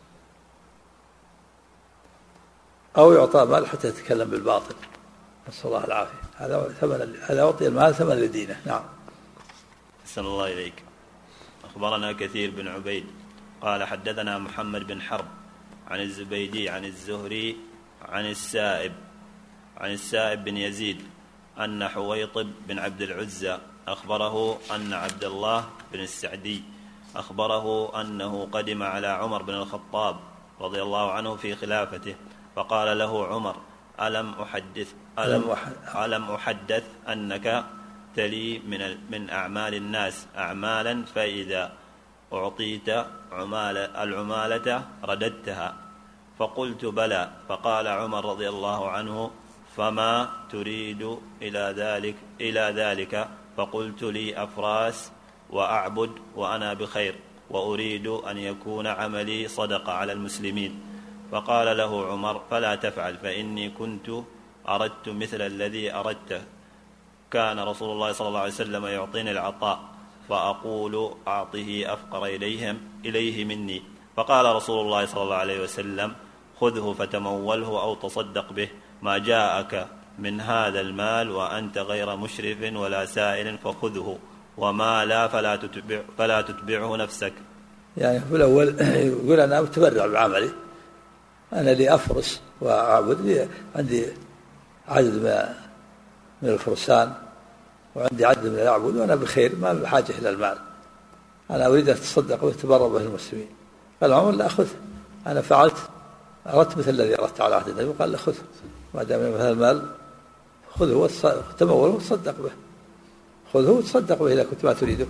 أو يعطى مال حتى يتكلم بالباطل، نسأل الله العافية. هذا ثمن، هذا يعطي المال ثمن لدينه. نعم. أحسن الله إليك. أخبرنا كثير بن عبيد قال حدثنا محمد بن حرب عن الزبيدي عن الزهري عن السائب عن السائب بن يزيد أن حويطب بن عبد العزى أخبره أن عبد الله بن السعدي أخبره أنه قدم على عمر بن الخطاب رضي الله عنه في خلافته، فقال له عمر ألم أحدث ألم, ألم أحدث أنك تلي من من أعمال الناس أعمالا فإذا أعطيت عمالة العمالة رددتها؟ فقلت بلى. فقال عمر رضي الله عنه فما تريد إلى ذلك إلى ذلك فقلت لي أفراس وأعبد وأنا بخير وأريد أن يكون عملي صدقة على المسلمين. فقال له عمر فلا تفعل فإني كنت أردت مثل الذي أردته، كان رسول الله صلى الله عليه وسلم يعطيني العطاء فأقول أعطه أفقر إليهم إليه مني. فقال رسول الله صلى الله عليه وسلم خذه فتموله أو تصدق به، ما جاءك من هذا المال وأنت غير مشرف ولا سائل فخذه، وما لا فلا تتبع فلا تتبعه نفسك. يعني في الأول يقول أنا أتبرع بعملي، أنا لي أفرس وأعبد، لي عندي عدد من الفرسان وعندي عدد من الأعبد وأنا بخير ما بحاجة إلى المال، أنا أريد أن أتصدق وأتبرع به المسلمين. قال عمر لا أخذ، أنا فعلت أردت مثل الذي أردت على عهد النبي. قال لا خذ، ما دام هذا المال خذه وتموله وتصدق به، خذه وتصدق به إذا كنت ما تريده،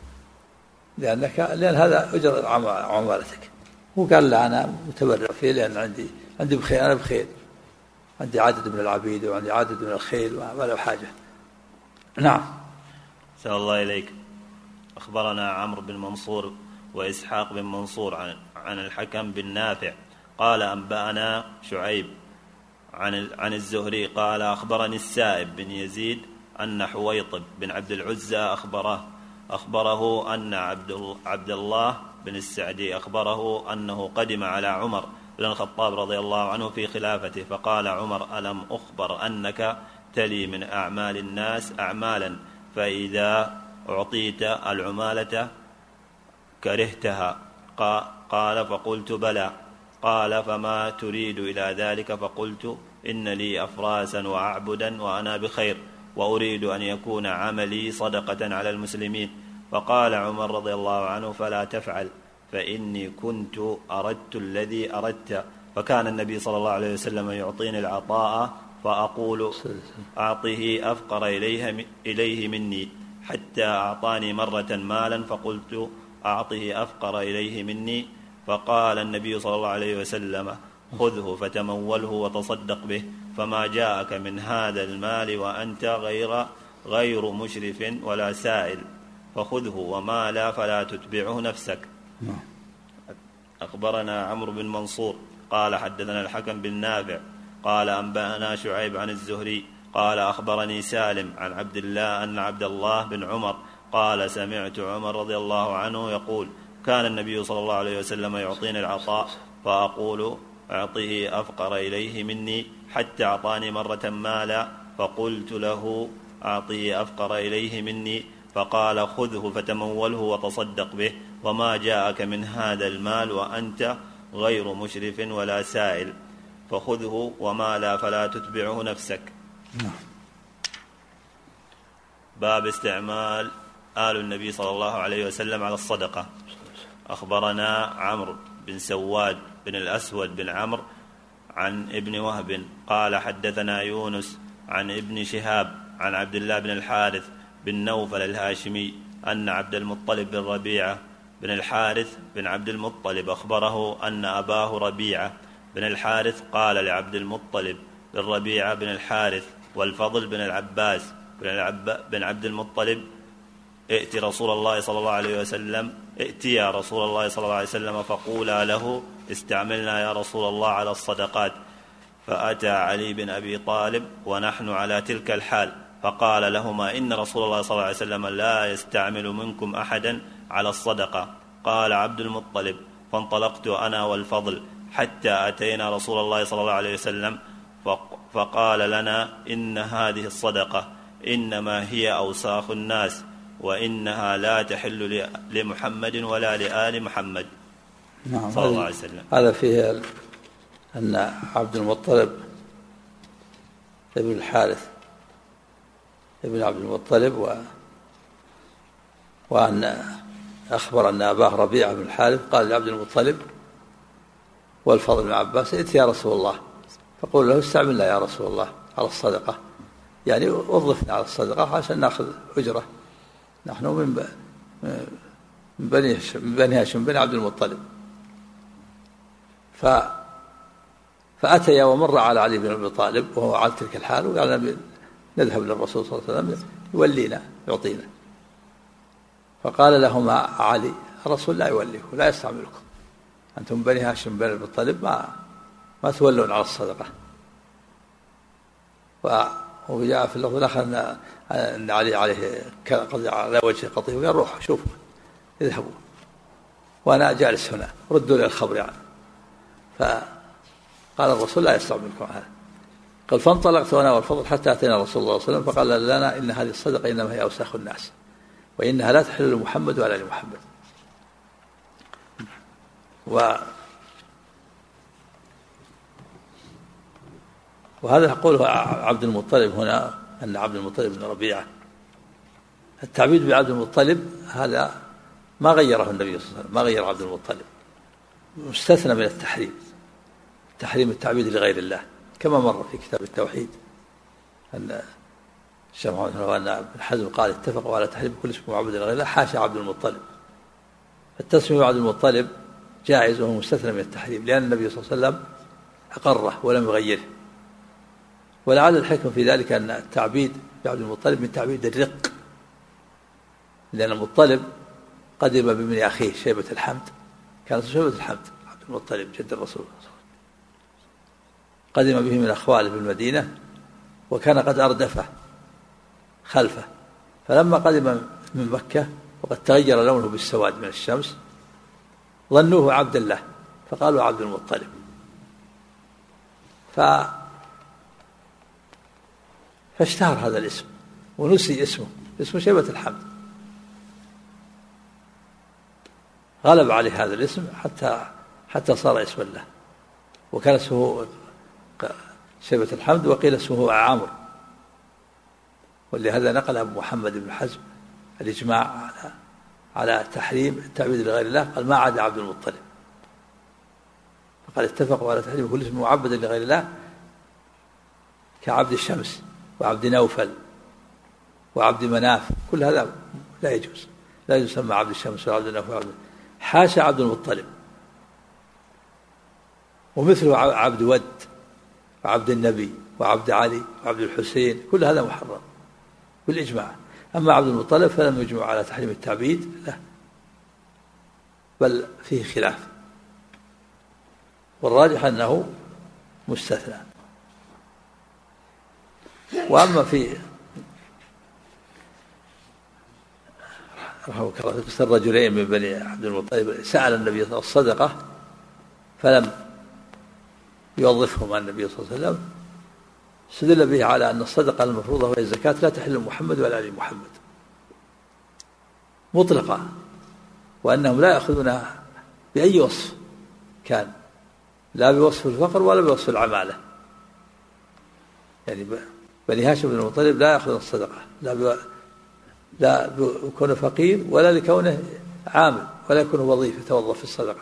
لأنك لأن هذا أجر عمالتك. هو قال لا أنا متبرع فيه لأن عندي عندي بخير، أنا بخير، عندي عدد من العبيد وعندي عدد من الخيل ما له حاجة. نعم. سأل الله إليك. أخبرنا عمرو بن منصور وإسحاق بن منصور عن, عن الحكم بن نافع قال أنبأنا شعيب عن, عن الزهري قال أخبرني السائب بن يزيد أن حويطب بن عبد العزى أخبره أخبره أن عبد, عبد الله بن السعدي أخبره أنه قدم على عمر بن الخطاب رضي الله عنه في خلافته، فقال عمر ألم أخبر أنك تلي من أعمال الناس أعمالا فإذا أعطيت العمالة كرهتها؟ قال فقلت بلى. قال فما تريد إلى ذلك؟ فقلت إن لي أفراسا وأعبدا وأنا بخير وأريد أن يكون عملي صدقة على المسلمين. فقال عمر رضي الله عنه فلا تفعل فإني كنت أردت الذي أردت، فكان النبي صلى الله عليه وسلم يعطيني العطاء فأقول أعطه أفقر إليه, إليه مني، حتى أعطاني مرة مالا فقلت أعطه أفقر إليه مني، فقال النبي صلى الله عليه وسلم خذه فتموله وتصدق به، فما جاءك من هذا المال وأنت غير غير مشرف ولا سائل فخذه، وما لا فلا تتبعه نفسك. أخبرنا عمرو بن منصور قال حدثنا الحكم بن نافع قال أنبأنا شعيب عن الزهري قال أخبرني سالم عن عبد الله أن عبد الله بن عمر قال سمعت عمر رضي الله عنه يقول كان النبي صلى الله عليه وسلم يعطيني العطاء فأقول أعطه أفقر إليه مني حتى أعطاني مرة مالا فقلت له أعطه أفقر إليه مني فقال خذه فتموله وتصدق به وما جاءك من هذا المال وأنت غير مشرف ولا سائل فخذه وما لا فلا تتبعه نفسك. باب استعمال آل النبي صلى الله عليه وسلم على الصدقة. أخبرنا عمرو بن سواد بن الأسود بن عمرو عن ابن وهب قال حدثنا يونس عن ابن شهاب عن عبد الله بن الحارث بن نوفل الهاشمي أن عبد المطلب بن ربيعة بن الحارث بن عبد المطلب أخبره أن أباه ربيعة بن الحارث قال لعبد المطلب بن ربيعة بن الحارث والفضل بن العباس بن, العب بن عبد المطلب ائت رسول الله صلى الله عليه وسلم ائتي يا رسول الله صلى الله عليه وسلم فقولا له استعملنا يا رسول الله على الصدقات. فأتى علي بن أبي طالب ونحن على تلك الحال فقال لهما إن رسول الله صلى الله عليه وسلم لا يستعمل منكم أحدا على الصدقة. قال عبد المطلب فانطلقت أنا والفضل حتى أتينا رسول الله صلى الله عليه وسلم فقال لنا إن هذه الصدقة إنما هي أوساخ الناس وإنها لا تحل لمحمد ولا لآل محمد. نعم صلى الله عليه وسلم. هذا فيه أن عبد المطلب ابن الحارث ابن عبد المطلب و... وأن أخبر أن أباه ربيعة بن الحارث قال لعبد المطلب والفضل بن عباس ائت يا رسول الله فقول له استعملنا يا رسول الله على الصدقة، يعني وظفنا على الصدقة عشان نأخذ أجرة نحن من بني من بني هاشم بن عبد المطلب. ف فأتي ومر على علي بن أبي طالب وهو على تلك الحال وقال نذهب للرسول صلى الله عليه وسلم يولينا يعطينا. فقال لهما علي الرسول لا يوليكم لا يستعملكم، أنتم بني هاشم بن أبي طالب ما ما تولون على الصدقة. وجاء في اللفظ الآخر أن علي عليه على وجه قطيع وقال روحوا شوفوا اذهبوا وأنا جالس هنا ردوا لي الخبر يعني. فقال الرسول لا يستعملكم هذا. قال فانطلقت أنا والفضل حتى أتينا رسول الله صلى الله عليه وسلم فقال لنا إن هذه الصدقة إنما هي أوساخ الناس وإنها لا تحل لمحمد ولا لمحمد. و وهذا يقوله عبد المطلب هنا أن عبد المطلب بن ربيعة التعبيد بعبد المطلب هذا ما غيره النبي صلى الله عليه وسلم، ما غير عبد المطلب، مستثنى من التحريم، تحريم التعبيد لغير الله كما مر في كتاب التوحيد أن الشيخ محمد وأن ابن حزم قال اتفقوا على تحريم كل اسم معبد لغير الله حاشا عبد المطلب. التسمية عبد المطلب جائز وهو مستثنى من التحريم لأن النبي صلى الله عليه وسلم أقره ولم يغيره. ولعل الحكم في ذلك أن التعبيد بعبد المطلب من تعبيد الرق، لأن المطلب قدم بابن أخيه شيبة الحمد، كانت شيبة الحمد عبد المطلب جد الرسول قدم به من أخواله بالمدينة وكان قد أردفه خلفه، فلما قدم من مكة وقد تغير لونه بالسواد من الشمس ظنوه عبد الله فقالوا عبد المطلب. ف فاشتهر هذا الاسم ونسي اسمه اسمه شيبة الحمد، غلب عليه هذا الاسم حتى حتى صار اسم الله، وكان اسمه شيبة الحمد وقيل اسمه عامر. ولهذا نقل أبو محمد بن حزم الإجماع على على تحريم التعبيد لغير الله، قال ما عدا عبد المطلب، فقال اتفقوا على تحريم كل اسم معبد لغير الله كعبد الشمس وعبد نوفل وعبد مناف، كل هذا لا يجوز، لا يسمى عبد الشمس وعبد نوفل وعبد حاشا عبد المطلب. ومثله عبد ود وعبد النبي وعبد علي وعبد الحسين، كل هذا محرم بالإجماع. أما عبد المطلب فلم يجمع على تحريم التعبيد لا، بل فيه خلاف، والراجح أنه مستثنى. وأما في رحمك الله الرجلين من بني عبد المطلب سأل النبي صلى الله عليه وسلم الصدقة فلم يوظفهما النبي صلى الله عليه وسلم استدل به على أن الصدقة المفروضة وهي الزكاة لا تحل محمد ولا آل محمد مطلقة، وأنهم لا يأخذونها بأي وصف كان، لا بوصف الفقر ولا بوصف العمالة. يعني بني هاشم بن المطلب لا يأخذون الصدقة لا ب... لا بكونه فقير ولا لكونه عامل ولا يكون وظيفة يتوظف في الصدقة،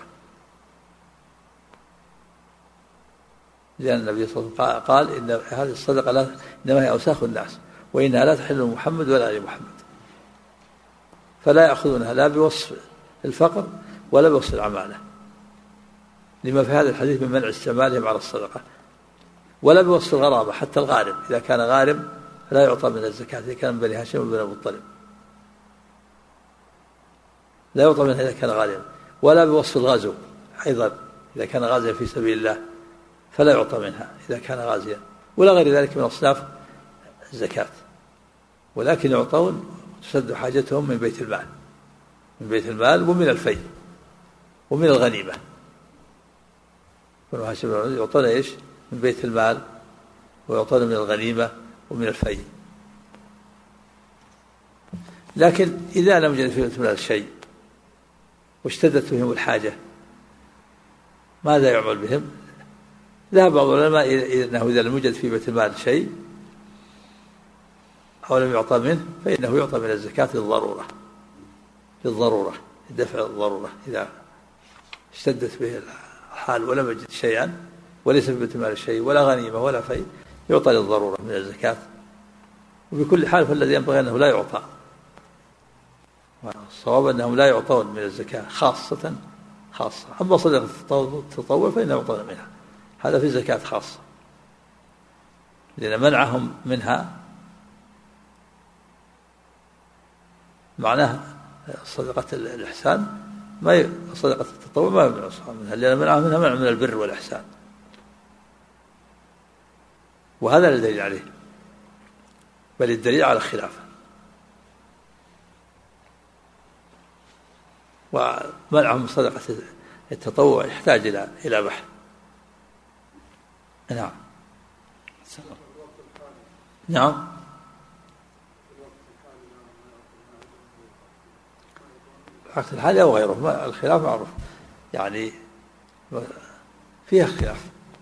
لأن النبي صلى الله عليه وسلم قال إن هذه الصدقة لا إنما هي أوساخ الناس وإنها لا تحل محمد ولا آل محمد، فلا يأخذونها لا بوصف الفقر ولا بوصف العمالة لما في هذا الحديث من منع استعمالهم على الصدقة، ولا بوصف الغرابة حتى الغارم إذا كان غارم لا يعطى من الزكاة إذا كان من بني هاشم بن المطلب لا يعطى منها إذا كان غارما، ولا بوصف الغزو أيضا إذا كان غازيا في سبيل الله فلا يعطى منها إذا كان غازيا، ولا غير ذلك من أصناف الزكاة، ولكن يعطون تسد حاجتهم من بيت المال من بيت المال ومن الفيء ومن الغنيمة. يعطون إيش؟ من بيت المال ويعطون من الغنيمة ومن الفيء. لكن إذا لم يوجد في بيت المال شيء واشتدت بهم الحاجة ماذا يعمل بهم؟ ذهب بعض العلماء إلى أنه إذا لم يوجد في بيت المال شيء أو لم يعطى منه فإنه يعطى من الزكاة للضرورة للضرورة لدفع الضرورة، إذا اشتدت به الحال ولم يجد شيئا وليس في بيت المال شيء ولا غنيمة ولا فيء يعطى للضرورة من الزكاة. وبكل حال فالذي ينبغي أنه لا يعطى، الصواب أنهم لا يعطون من الزكاة خاصة خاصة. أما صدقة التطوع فإنه يعطون منها، هذا في زكاة خاصة، لأن منعهم منها معناه صدقة الإحسان ما ي... صدقة التطوع ما يمنع منها، لأن منعهم منها منع من البر والإحسان، وهذا الدليل عليه، بل الدليل على خلافه. ومنعهم صدقة التطوع يحتاج إلى إلى بحث. نعم نعم الوقت الحالي أو غيره الخلاف معروف، يعني فيها خلاف.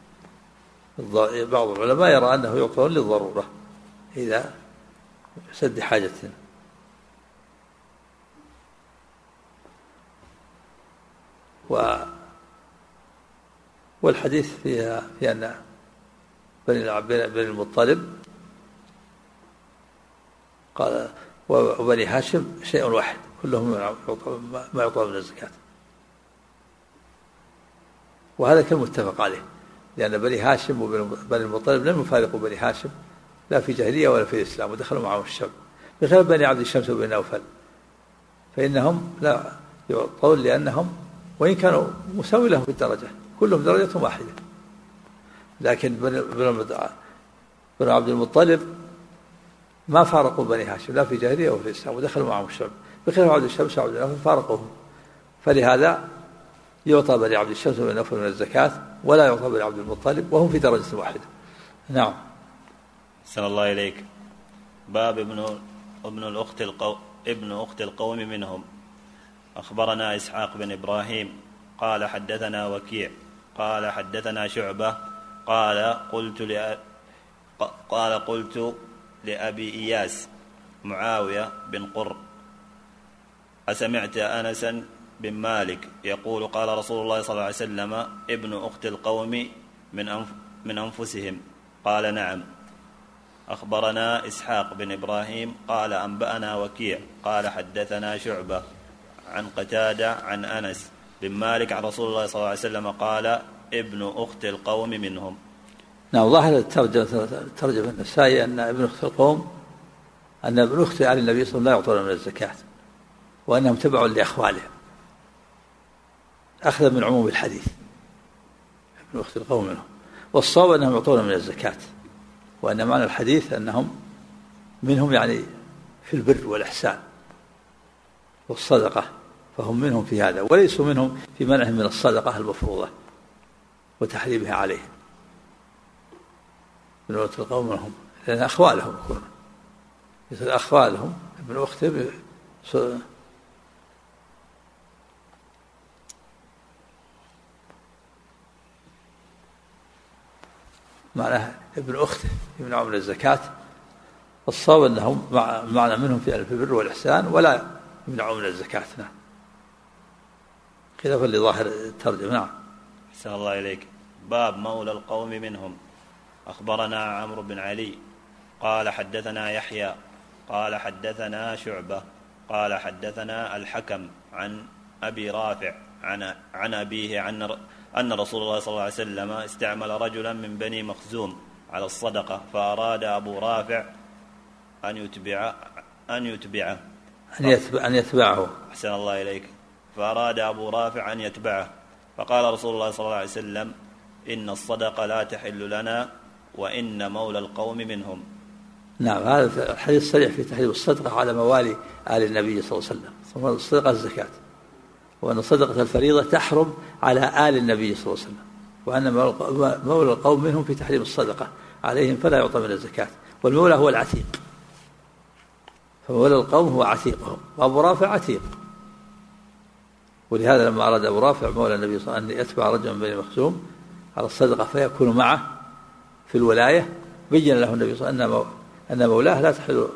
بعض العلماء يرى أنه يعطون للضرورة إذا سد حاجة، و والحديث فيها في أن بني بني المطلب قال وبني هاشم شيء واحد كلهم ما يعطون من الزكاة، وهذا كان متفق عليه، لأن بني هاشم وبني المطلب لم يفارقوا بني هاشم لا في جاهلية ولا في الإسلام، ودخلوا معهم الشام، بخلاف بني عبد الشمس وبني نوفل فإنهم لا يعطون، لأنهم وإن كانوا مساوي لهم في الدرجة كلهم درجة واحدة، لكن بني عبد المطلب ما فارقوا بني هاشم لا في جاهلية ولا في الإسلام، ودخلوا معهم الشام، بخلاف عبد الشمس وعبد النوفل فارقوهم، فلهذا يعطى بني عبد الشمس وبني نوفل من الزكاة ولا يعطى بني عبد المطلب وهم في درجة واحدة. نعم. أحسن الله إليك. باب ابن ابن الأخت القو ابن أخت القوم منهم. أخبرنا إسحاق بن إبراهيم قال حدثنا وكيع قال حدثنا شعبة قال قلت لأ... قال قلت لأبي إياس معاوية بن قر أسمعت أنسا بن مالك يقول قال رسول الله صلى الله عليه وسلم ابن أخت القوم من أنف من أنفسهم؟ قال نعم. أخبرنا إسحاق بن إبراهيم قال أنبأنا وكيع قال حدثنا شعبة عن قتادة عن أنس بن مالك عن رسول الله صلى الله عليه وسلم قال ابن أخت القوم منهم. نعم. ظاهر الترجمة النسائي أن ابن أخت القوم أن ابن أخت علي النبي صلى الله عليه وسلم لا يعطون من الزكاة، وأنهم تبعوا لأخوالهم أخذا من عموم الحديث ابن أخت القوم منهم، والصواب أنهم يعطون من الزكاة، وأن معنى الحديث أنهم منهم يعني في البر والإحسان والصدقة، فهم منهم في هذا وليسوا منهم في منعهم من الصدقة المفروضة. وتحريمها عليهم من ولة القوم هم، لأن أخوالهم يكون مثل أخوالهم ابن أخته معناه ابن أخته يمنع من الزكاة. الصواب أنهم معنى منهم في البر والإحسان ولا يمنعوا من الزكاة. نعم خلافا لظاهر الترجمة. نعم. أحسن الله إليك. باب مولى القوم منهم. أخبرنا عمرو بن علي قال حدثنا يحيى قال حدثنا شعبة قال حدثنا الحكم عن أبي رافع عن, عن أبيه عن أن رسول الله صلى الله عليه وسلم استعمل رجلا من بني مخزوم على الصدقة، فأراد أبو رافع أن يتبع أن يتبعه أن, يتبع أن يتبعه أحسن الله إليك. فأراد أبو رافع أن يتبعه، فقال رسول الله صلى الله عليه وسلم: إن الصدقة لا تحل لنا وإن مولى القوم منهم. نعم هذا الحديث صريح في تحريم الصدقة على موالي آل النبي صلى الله عليه وسلم. الصدقة الزكاة، وأن صدقة الفريضة تحرم على آل النبي صلى الله عليه وسلم، وأن مولى القوم منهم في تحريم الصدقة عليهم فلا يعطى من الزكاة. والمولى هو العتيق، فمولى القوم هو عتيقهم، وأبو رافع عتيق. ولهذا لما أراد أبو رافع مولى النبي صلى الله عليه وسلم أن يتبع رجلا من بني مخزوم على الصدقة فيكون معه في الولاية، بين له النبي صلى الله عليه وسلم أن مولاه لا تحل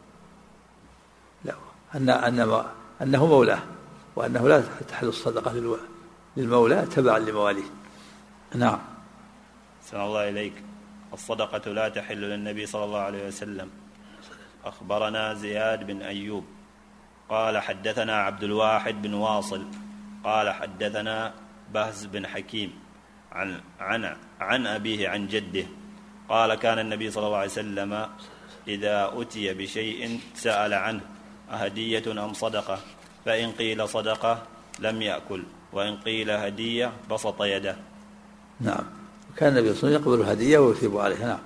لا أن أن أنه مولاه، وأنه لا تحل الصدقة للمولى تبعا لمواليه. نعم. سلام الله إليك. الصدقة لا تحل للنبي صلى الله عليه وسلم. أخبرنا زياد بن أيوب قال حدثنا عبد الواحد بن واصل قال حدثنا بهز بن حكيم عن, عن, عن أبيه عن جده قال: كان النبي صلى الله عليه وسلم إذا أتي بشيء سأل عنه أهدية أم صدقة، فإن قيل صدقة لم يأكل، وإن قيل هدية بسط يده. نعم. كان النبي صلى الله عليه وسلم يقبل الهدية ويثيب عليها. نعم.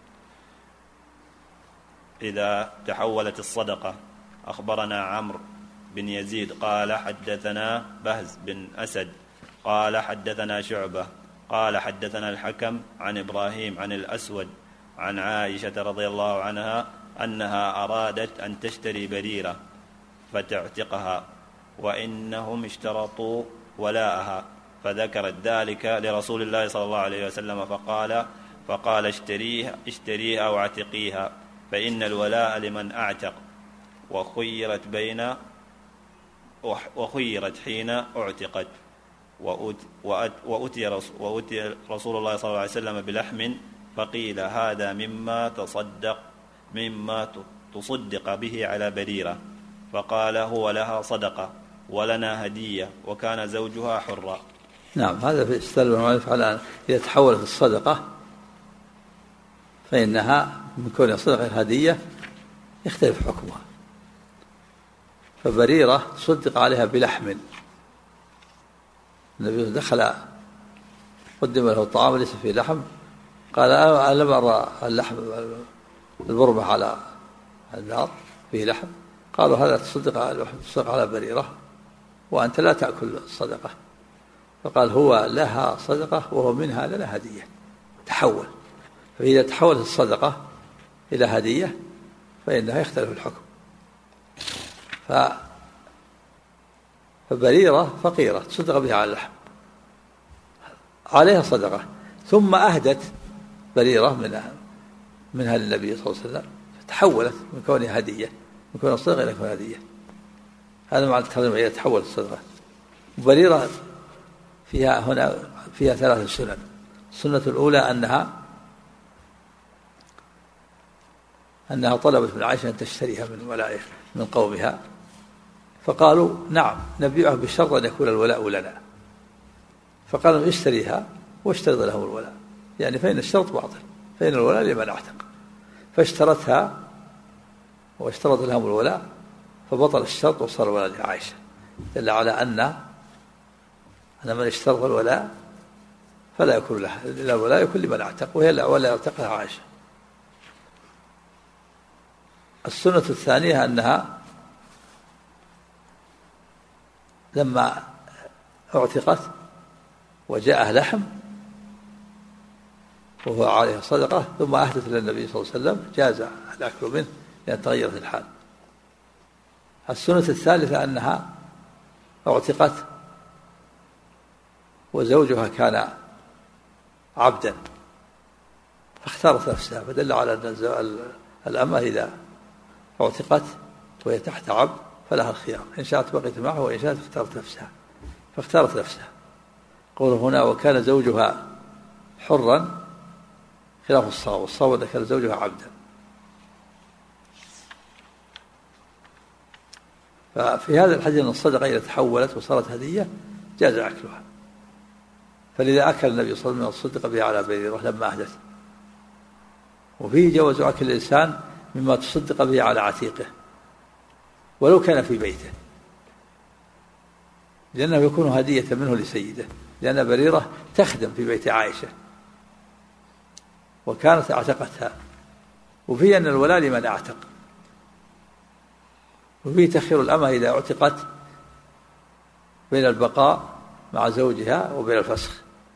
إذا تحولت الصدقة. أخبرنا عمرو بن يزيد قال حدثنا بهز بن أسد قال حدثنا شعبة قال حدثنا الحكم عن إبراهيم عن الأسود عن عائشة رضي الله عنها أنها أرادت أن تشتري بريرة فتعتقها، وإنهم اشترطوا ولاءها، فذكرت ذلك لرسول الله صلى الله عليه وسلم فقال فقال اشتريها, اشتريها واعتقيها، فإن الولاء لمن أعتق. وخيرت بين وخيرت حين اعتقت. وأتي رسول الله صلى الله عليه وسلم بلحم، فقيل: هذا مما تصدق مما تصدق به على بريرة، فقال: هو لها صدقة ولنا هدية، وكان زوجها حرا. نعم. هذا في استدلال المؤلف على إذا تحولت الصدقة فإنها من كونها صدقة الهدية يختلف حكمها. فبريرة تصدق عليها بلحم، النبي دخل قدم له الطعام ليس فيه لحم، قال: ألم أرى اللحم البرمة على النار فيه لحم؟ قالوا: هذا تصدق تصدق على بريرة وأنت لا تأكل الصدقة. فقال: هو لها صدقة وهو منها لنا هدية. تحول. فإذا تحولت الصدقة إلى هدية فإنها يختلف الحكم. ف... فبريرة فقيرة تصدق بها على اللحم عليها صدقة، ثم أهدت بريرة منها منها للنبي صلى الله عليه وسلم، فتحولت من كونها هدية من كون الصدقة إلى كون هدية. هذا معنى التحريم إذا تحولت الصدقة. بريرة فيها هنا فيها ثلاث سنن. السنة الأولى أنها أنها طلبت من عائشة أن تشتريها من ولائه من قومها، فقالوا: نعم نبيعه بشرط أن يكون الولاء لنا. فقالوا: اشتريها واشترط لهم الولاء، يعني فإن الشرط باطل، فإن الولاء لمن اعتق. فاشترتها واشترط لهم الولاء فبطل الشرط وصار الولاء لعائشة، دل على أن أن من اشترط الولاء فلا يكون له إلا الولاء يكون لمن اعتق، وهي ولا يعتقها عائشة. السنة الثانية أنها لما اعتقت وجاءها لحم وهو عليه صدقة ثم أحدث إلى النبي صلى الله عليه وسلم جاز الأكل منه لأن تغيرت الحال. السنة الثالثة أنها اعتقت وزوجها كان عبدا فاختارت نفسها، فدل على أن الأمة إذا اعتقت وهي تحت عبد فلها الخيار، إن شاءت بقيت معه وإن شاءت اختارت نفسها فاختارت نفسها. قوله هنا وكان زوجها حرا خلاف الصواب، والصواب أن كان زوجها عبدا. ففي هذا الحديث أن الصدقة إذا تحولت وصارت هدية جاز أكلها، فلذا أكل النبي صلى الله عليه وسلم الصدق بها على بريرة لما أحدث. وفيه جواز أكل الإنسان مما تصدق به على عتيقه ولو كان في بيته، لأنه يكون هدية منه لسيده، لأن بريرة تخدم في بيت عائشة وكانت اعتقتها. وفيه أن الولاء لمن اعتق، وفيه تخير الأمة إذا اعتقت بين البقاء مع زوجها وبين الفسخ.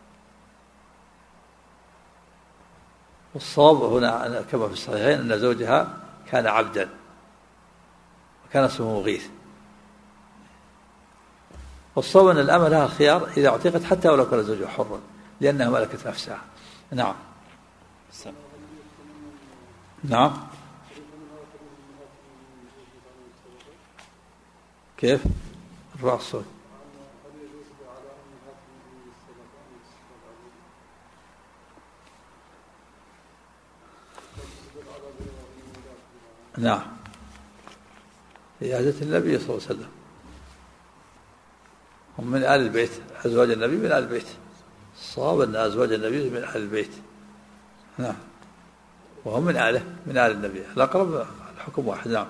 والصواب هنا كما في الصحيحين أن زوجها كان عبدا وكان اسمه مغيث. والصواب أن الأمة لها خيار إذا اعتقت حتى ولو كان زوجها حرا لأنها ملكت نفسها. نعم نعم كيف ارفع الصوت؟ نعم عادة النبي صلى الله عليه وسلم، هم من آل البيت، أزواج النبي من آل البيت، الصواب أن أزواج النبي من آل البيت. نعم وهم من آله من آل النبي، الأقرب الحكم واحد. نعم.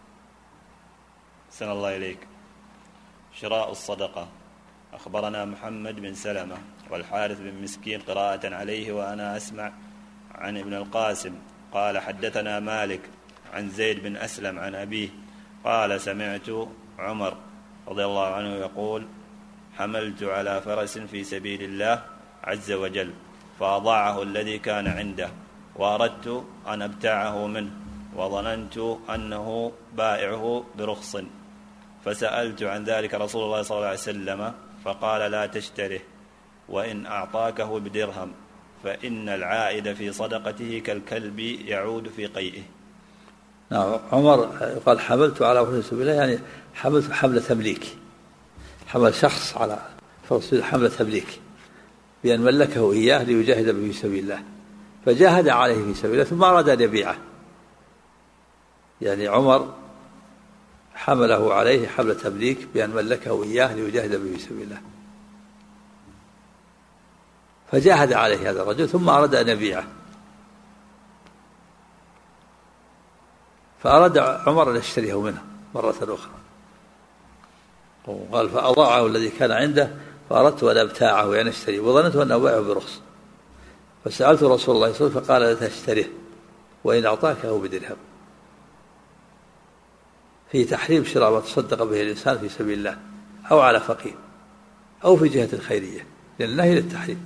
أحسن الله إليك. شراء الصدقة. أخبرنا محمد بن سلمة والحارث بن مسكين قراءة عليه وأنا أسمع عن ابن القاسم قال حدثنا مالك عن زيد بن أسلم عن أبيه قال سمعت عمر رضي الله عنه يقول حملت على فرس في سبيل الله عز وجل فأضاعه الذي كان عنده وأردت أن أبتاعه منه وظننت أنه بائعه برخص، فسألت عن ذلك رسول الله صلى الله عليه وسلم فقال لا تشتره وإن أعطاكه بدرهم فإن العائد في صدقته كالكلب يعود في قيئه. نعم. عمر قال حملت على فرس سبيل الله، يعني حملت حملة تمليك، حمل شخص على فرس حملة تمليك بأن ملكه إياه ليجاهد به في سبيل الله، فجاهد عليه في سبيل الله ثم أراد أن يبيعه، يعني عمر حمله عليه حملة تمليك بأن ملكه إياه ليجاهد به في سبيل الله، فجاهد عليه هذا الرجل ثم أراد أن يبيعه، فأراد عمر أن يشتريه منه مرة أخرى، وقال فأضاعه الذي كان عنده فأردت أن أبتاعه يعني أشتريه وظننت أن أبيعه برخص، فسألت رسول الله صلى الله عليه وسلم فقال لا تشتريه وإن أعطاكه بدرهم. في تحريم شراء ما تصدق به الإنسان في سبيل الله أو على فقير أو في جهة الخيرية، لأن النهي للتحريم،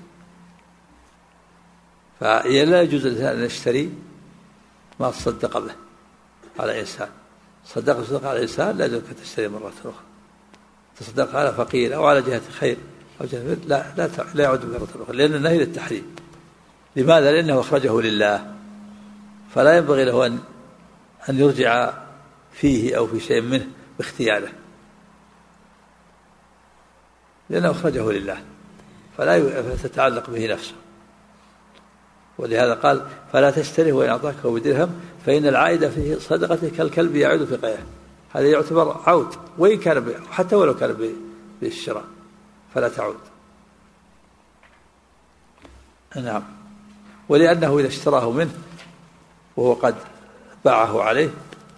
فلا يجوز الإنسان أن يشتري ما تصدق به على إنسان، صدق صدق على إنسان لا يجوز أن تشتري مرة أخرى، تصدق على فقير أو على جهة الخير أو جهة لا لا لا يعود مرة أخرى، لأن النهي للتحريم. لماذا؟ لأنه أخرجه لله، فلا ينبغي له أن أن يرجع فيه أو في شيء منه باختياره، لأنه أخرجه لله فلا تتعلق به نفسه. ولهذا قال فلا تشتريه وإن أعطاكه بدرهم فإن العائد في صدقته كالكلب يعود في قيئه، هذا يعتبر عود وإن كان حتى ولو كان بالشراء فلا تعود. نعم. ولأنه إذا اشتراه منه وهو قد باعه عليه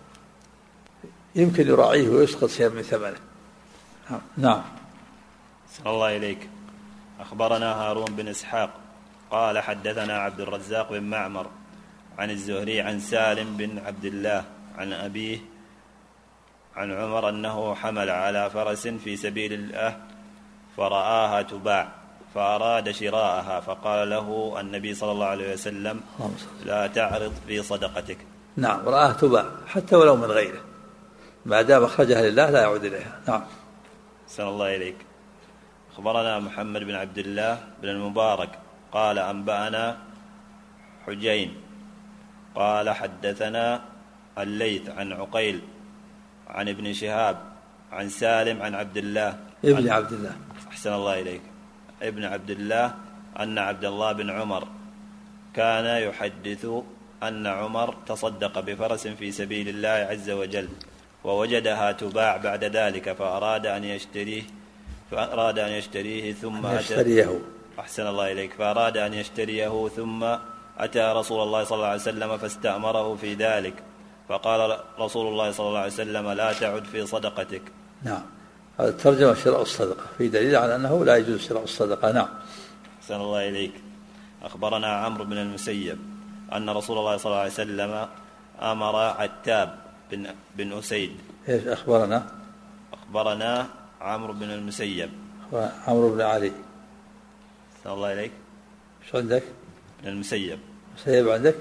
يمكن يراعيه ويسقط شيئا من ثمنه. نعم. صلى الله إليك. أخبرنا هارون بن إسحاق قال حدثنا عبد الرزاق بن معمر عن الزهري عن سالم بن عبد الله عن أبيه عن عمر أنه حمل على فرس في سبيل الله فرآها تباع فأراد شراءها فقال له النبي صلى الله عليه وسلم لا تعرض في صدقتك. نعم، رآها تباع حتى ولو من غيره ما دام أخرجها لله لا يعود إليها. نعم. أحسن الله إليك. أخبرنا محمد بن عبد الله بن المبارك قال أنبأنا حجين قال حدثنا الليث عن عقيل عن ابن شهاب عن سالم عن عبد الله ابن عبد الله. أحسن الله إليك. ابن عبد الله أن عبد الله بن عمر كان يحدث أن عمر تصدق بفرس في سبيل الله عز وجل ووجدها تباع بعد ذلك فأراد أن يشتريه فأراد أن يشتريه ثم يشتريه. أحسن الله إليك. فأراد أن يشتريه ثم أتى رسول الله صلى الله عليه وسلم فاستأمره في ذلك فقال رسول الله صلى الله عليه وسلم لا تعد في صدقتك. نعم، هذا ترجمة شراء الصدقة في دليل على أنه لا يجوز شراء الصدقة. نعم. أحسن الله إليك. أخبرنا عمرو بن المسيب أن رسول الله صلى الله عليه وسلم أمر عتاب بن, بن أسيد. إيش أخبرنا؟ أخبرنا عمرو بن المسيب. عمرو بن علي. أحسن الله إليك. إيش عندك؟ بن المسيب. مسيب عندك؟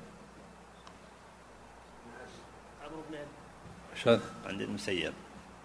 عمرو بن علي. إيش عندي المسيب.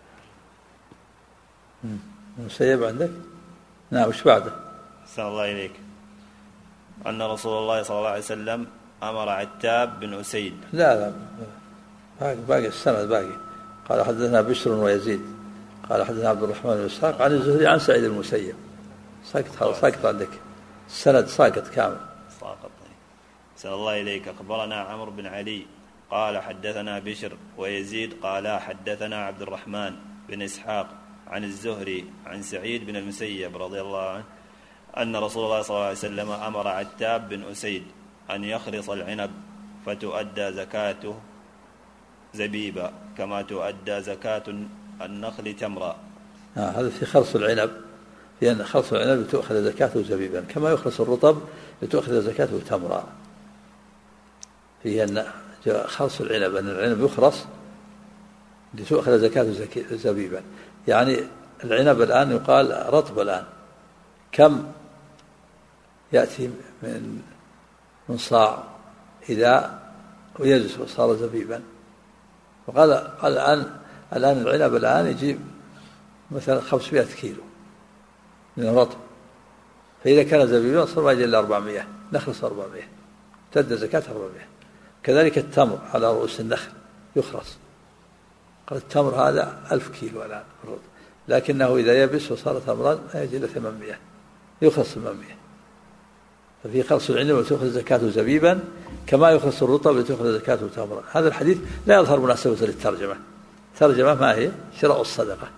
المسيب عندك؟ نعم. وش بعده؟ أحسن الله إليك. أن رسول الله صلى الله عليه وسلم أمر عتاب بن أسيد. لا لا باقي, باقي السند باقي. قال حدثنا بشر ويزيد قال حدثنا عبد الرحمن بن إسحاق عن الزهري عن سعيد المسيب. ساكت خلاص ساكت عندك السند ساكت كامل. ساقط. أحسن الله إليك. أخبرنا عمرو بن علي قال حدثنا بشر ويزيد قال حدثنا عبد الرحمن بن إسحاق عن الزهري عن سعيد بن المسيب رضي الله عنه أن رسول الله صلى الله عليه وسلم أمر عتاب بن أسيد أن يخرص العنب فتؤدى زكاته زبيبا كما تؤدى زكاة النخل تمرا. آه هذا في خرص العنب، لأن خرص العنب لتؤخذ زكاته زبيبا كما يخرص الرطب لتؤخذ زكاته تمرا. فيه أن خرص العنب أن العنب يخرص لتؤخذ زكاته زبيبا، يعني العنب الآن يقال رطب الآن كم يأتي من من صاع إذا ويجلس وصار زبيبا. وقال قال الآن الآن العنب الآن يجيب مثلا خمسمائة كيلو من الرطب، فإذا كان زبيبا صار ما يجي إلا أربعمائة، نخلص أربعمائة تبدأ زكاة أربعمائة. كذلك التمر على رؤوس النخل يخرص، قال التمر هذا ألف كيلو الآن الرطب، لكنه إذا يبس وصار تمرا ما يجي إلا ثمانمائة يخلص ثمانمائة. ففي خرص العنب لتأخذ زكاته زبيبا كما يخرص الرطب لتأخذ زكاته تمرا. هذا الحديث لا يظهر مناسبة للترجمة. ترجمة ما هي؟ شراء الصدقة،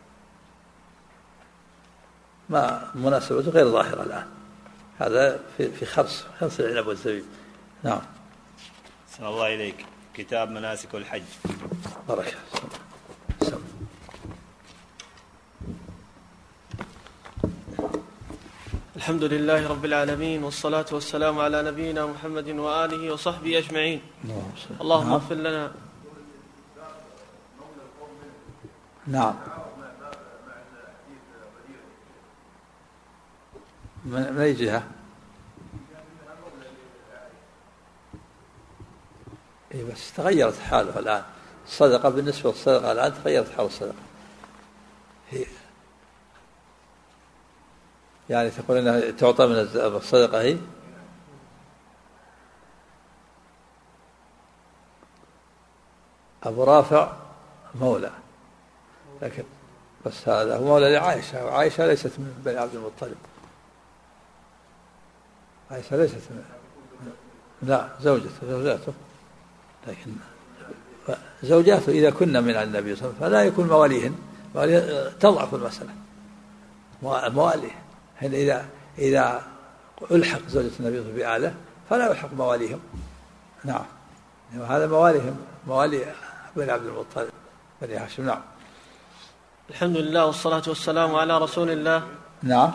ما مناسبته غير ظاهرة الآن. هذا في في خرص خرص العنب والزبيب. نعم. أحسن الله إليك. كتاب مناسك الحج. بركة. الحمد لله رب العالمين والصلاة والسلام على نبينا محمد وآله وصحبه أجمعين. اللهم اغفر لنا. نعم. من أي جهة؟ إيه بس تغيرت حاله الآن. الصدقة بالنسبة للصدقة الآن تغيرت حال الصدقة. هي يعني تقول أنها تعطى من الصدقة هي أبو رافع مولى، لكن بس هذا هو مولى لعائشة، وعائشة ليست من بني عبد المطلب. عائشة ليست من لا زوجته زوجاته لكن زوجاته إذا كنا من النبي صلى الله عليه وسلم فلا يكون مواليهن، تضعف المسألة. مواليه هنا إذا إذا ألحق زوجة النبي بآله فلا يلحق مواليهم. نعم. وهذا مواليهم موالي بني عبد المطلب بني هاشم. نعم. الحمد لله والصلاة والسلام على رسول الله. نعم.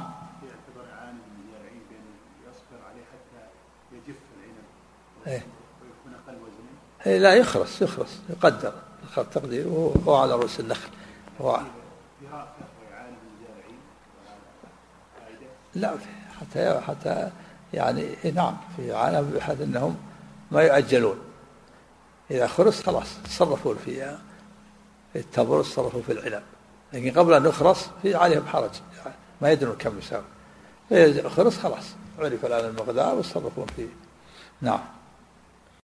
إيه لا يخرص يخرص يقدر تقدير وهو على رؤوس النخل. هو لا حتى حتى يعني نعم في عالم بحيث أنهم ما يؤجلون، إذا خرس خلاص تصرفوا في التمر تصرفوا في العنب، لكن قبل أن يخرس في عليهم حرج يعني ما يدرون كم يساوي، إذا خرس خلاص عرف الآن المقدار وتصرفون فيه. نعم.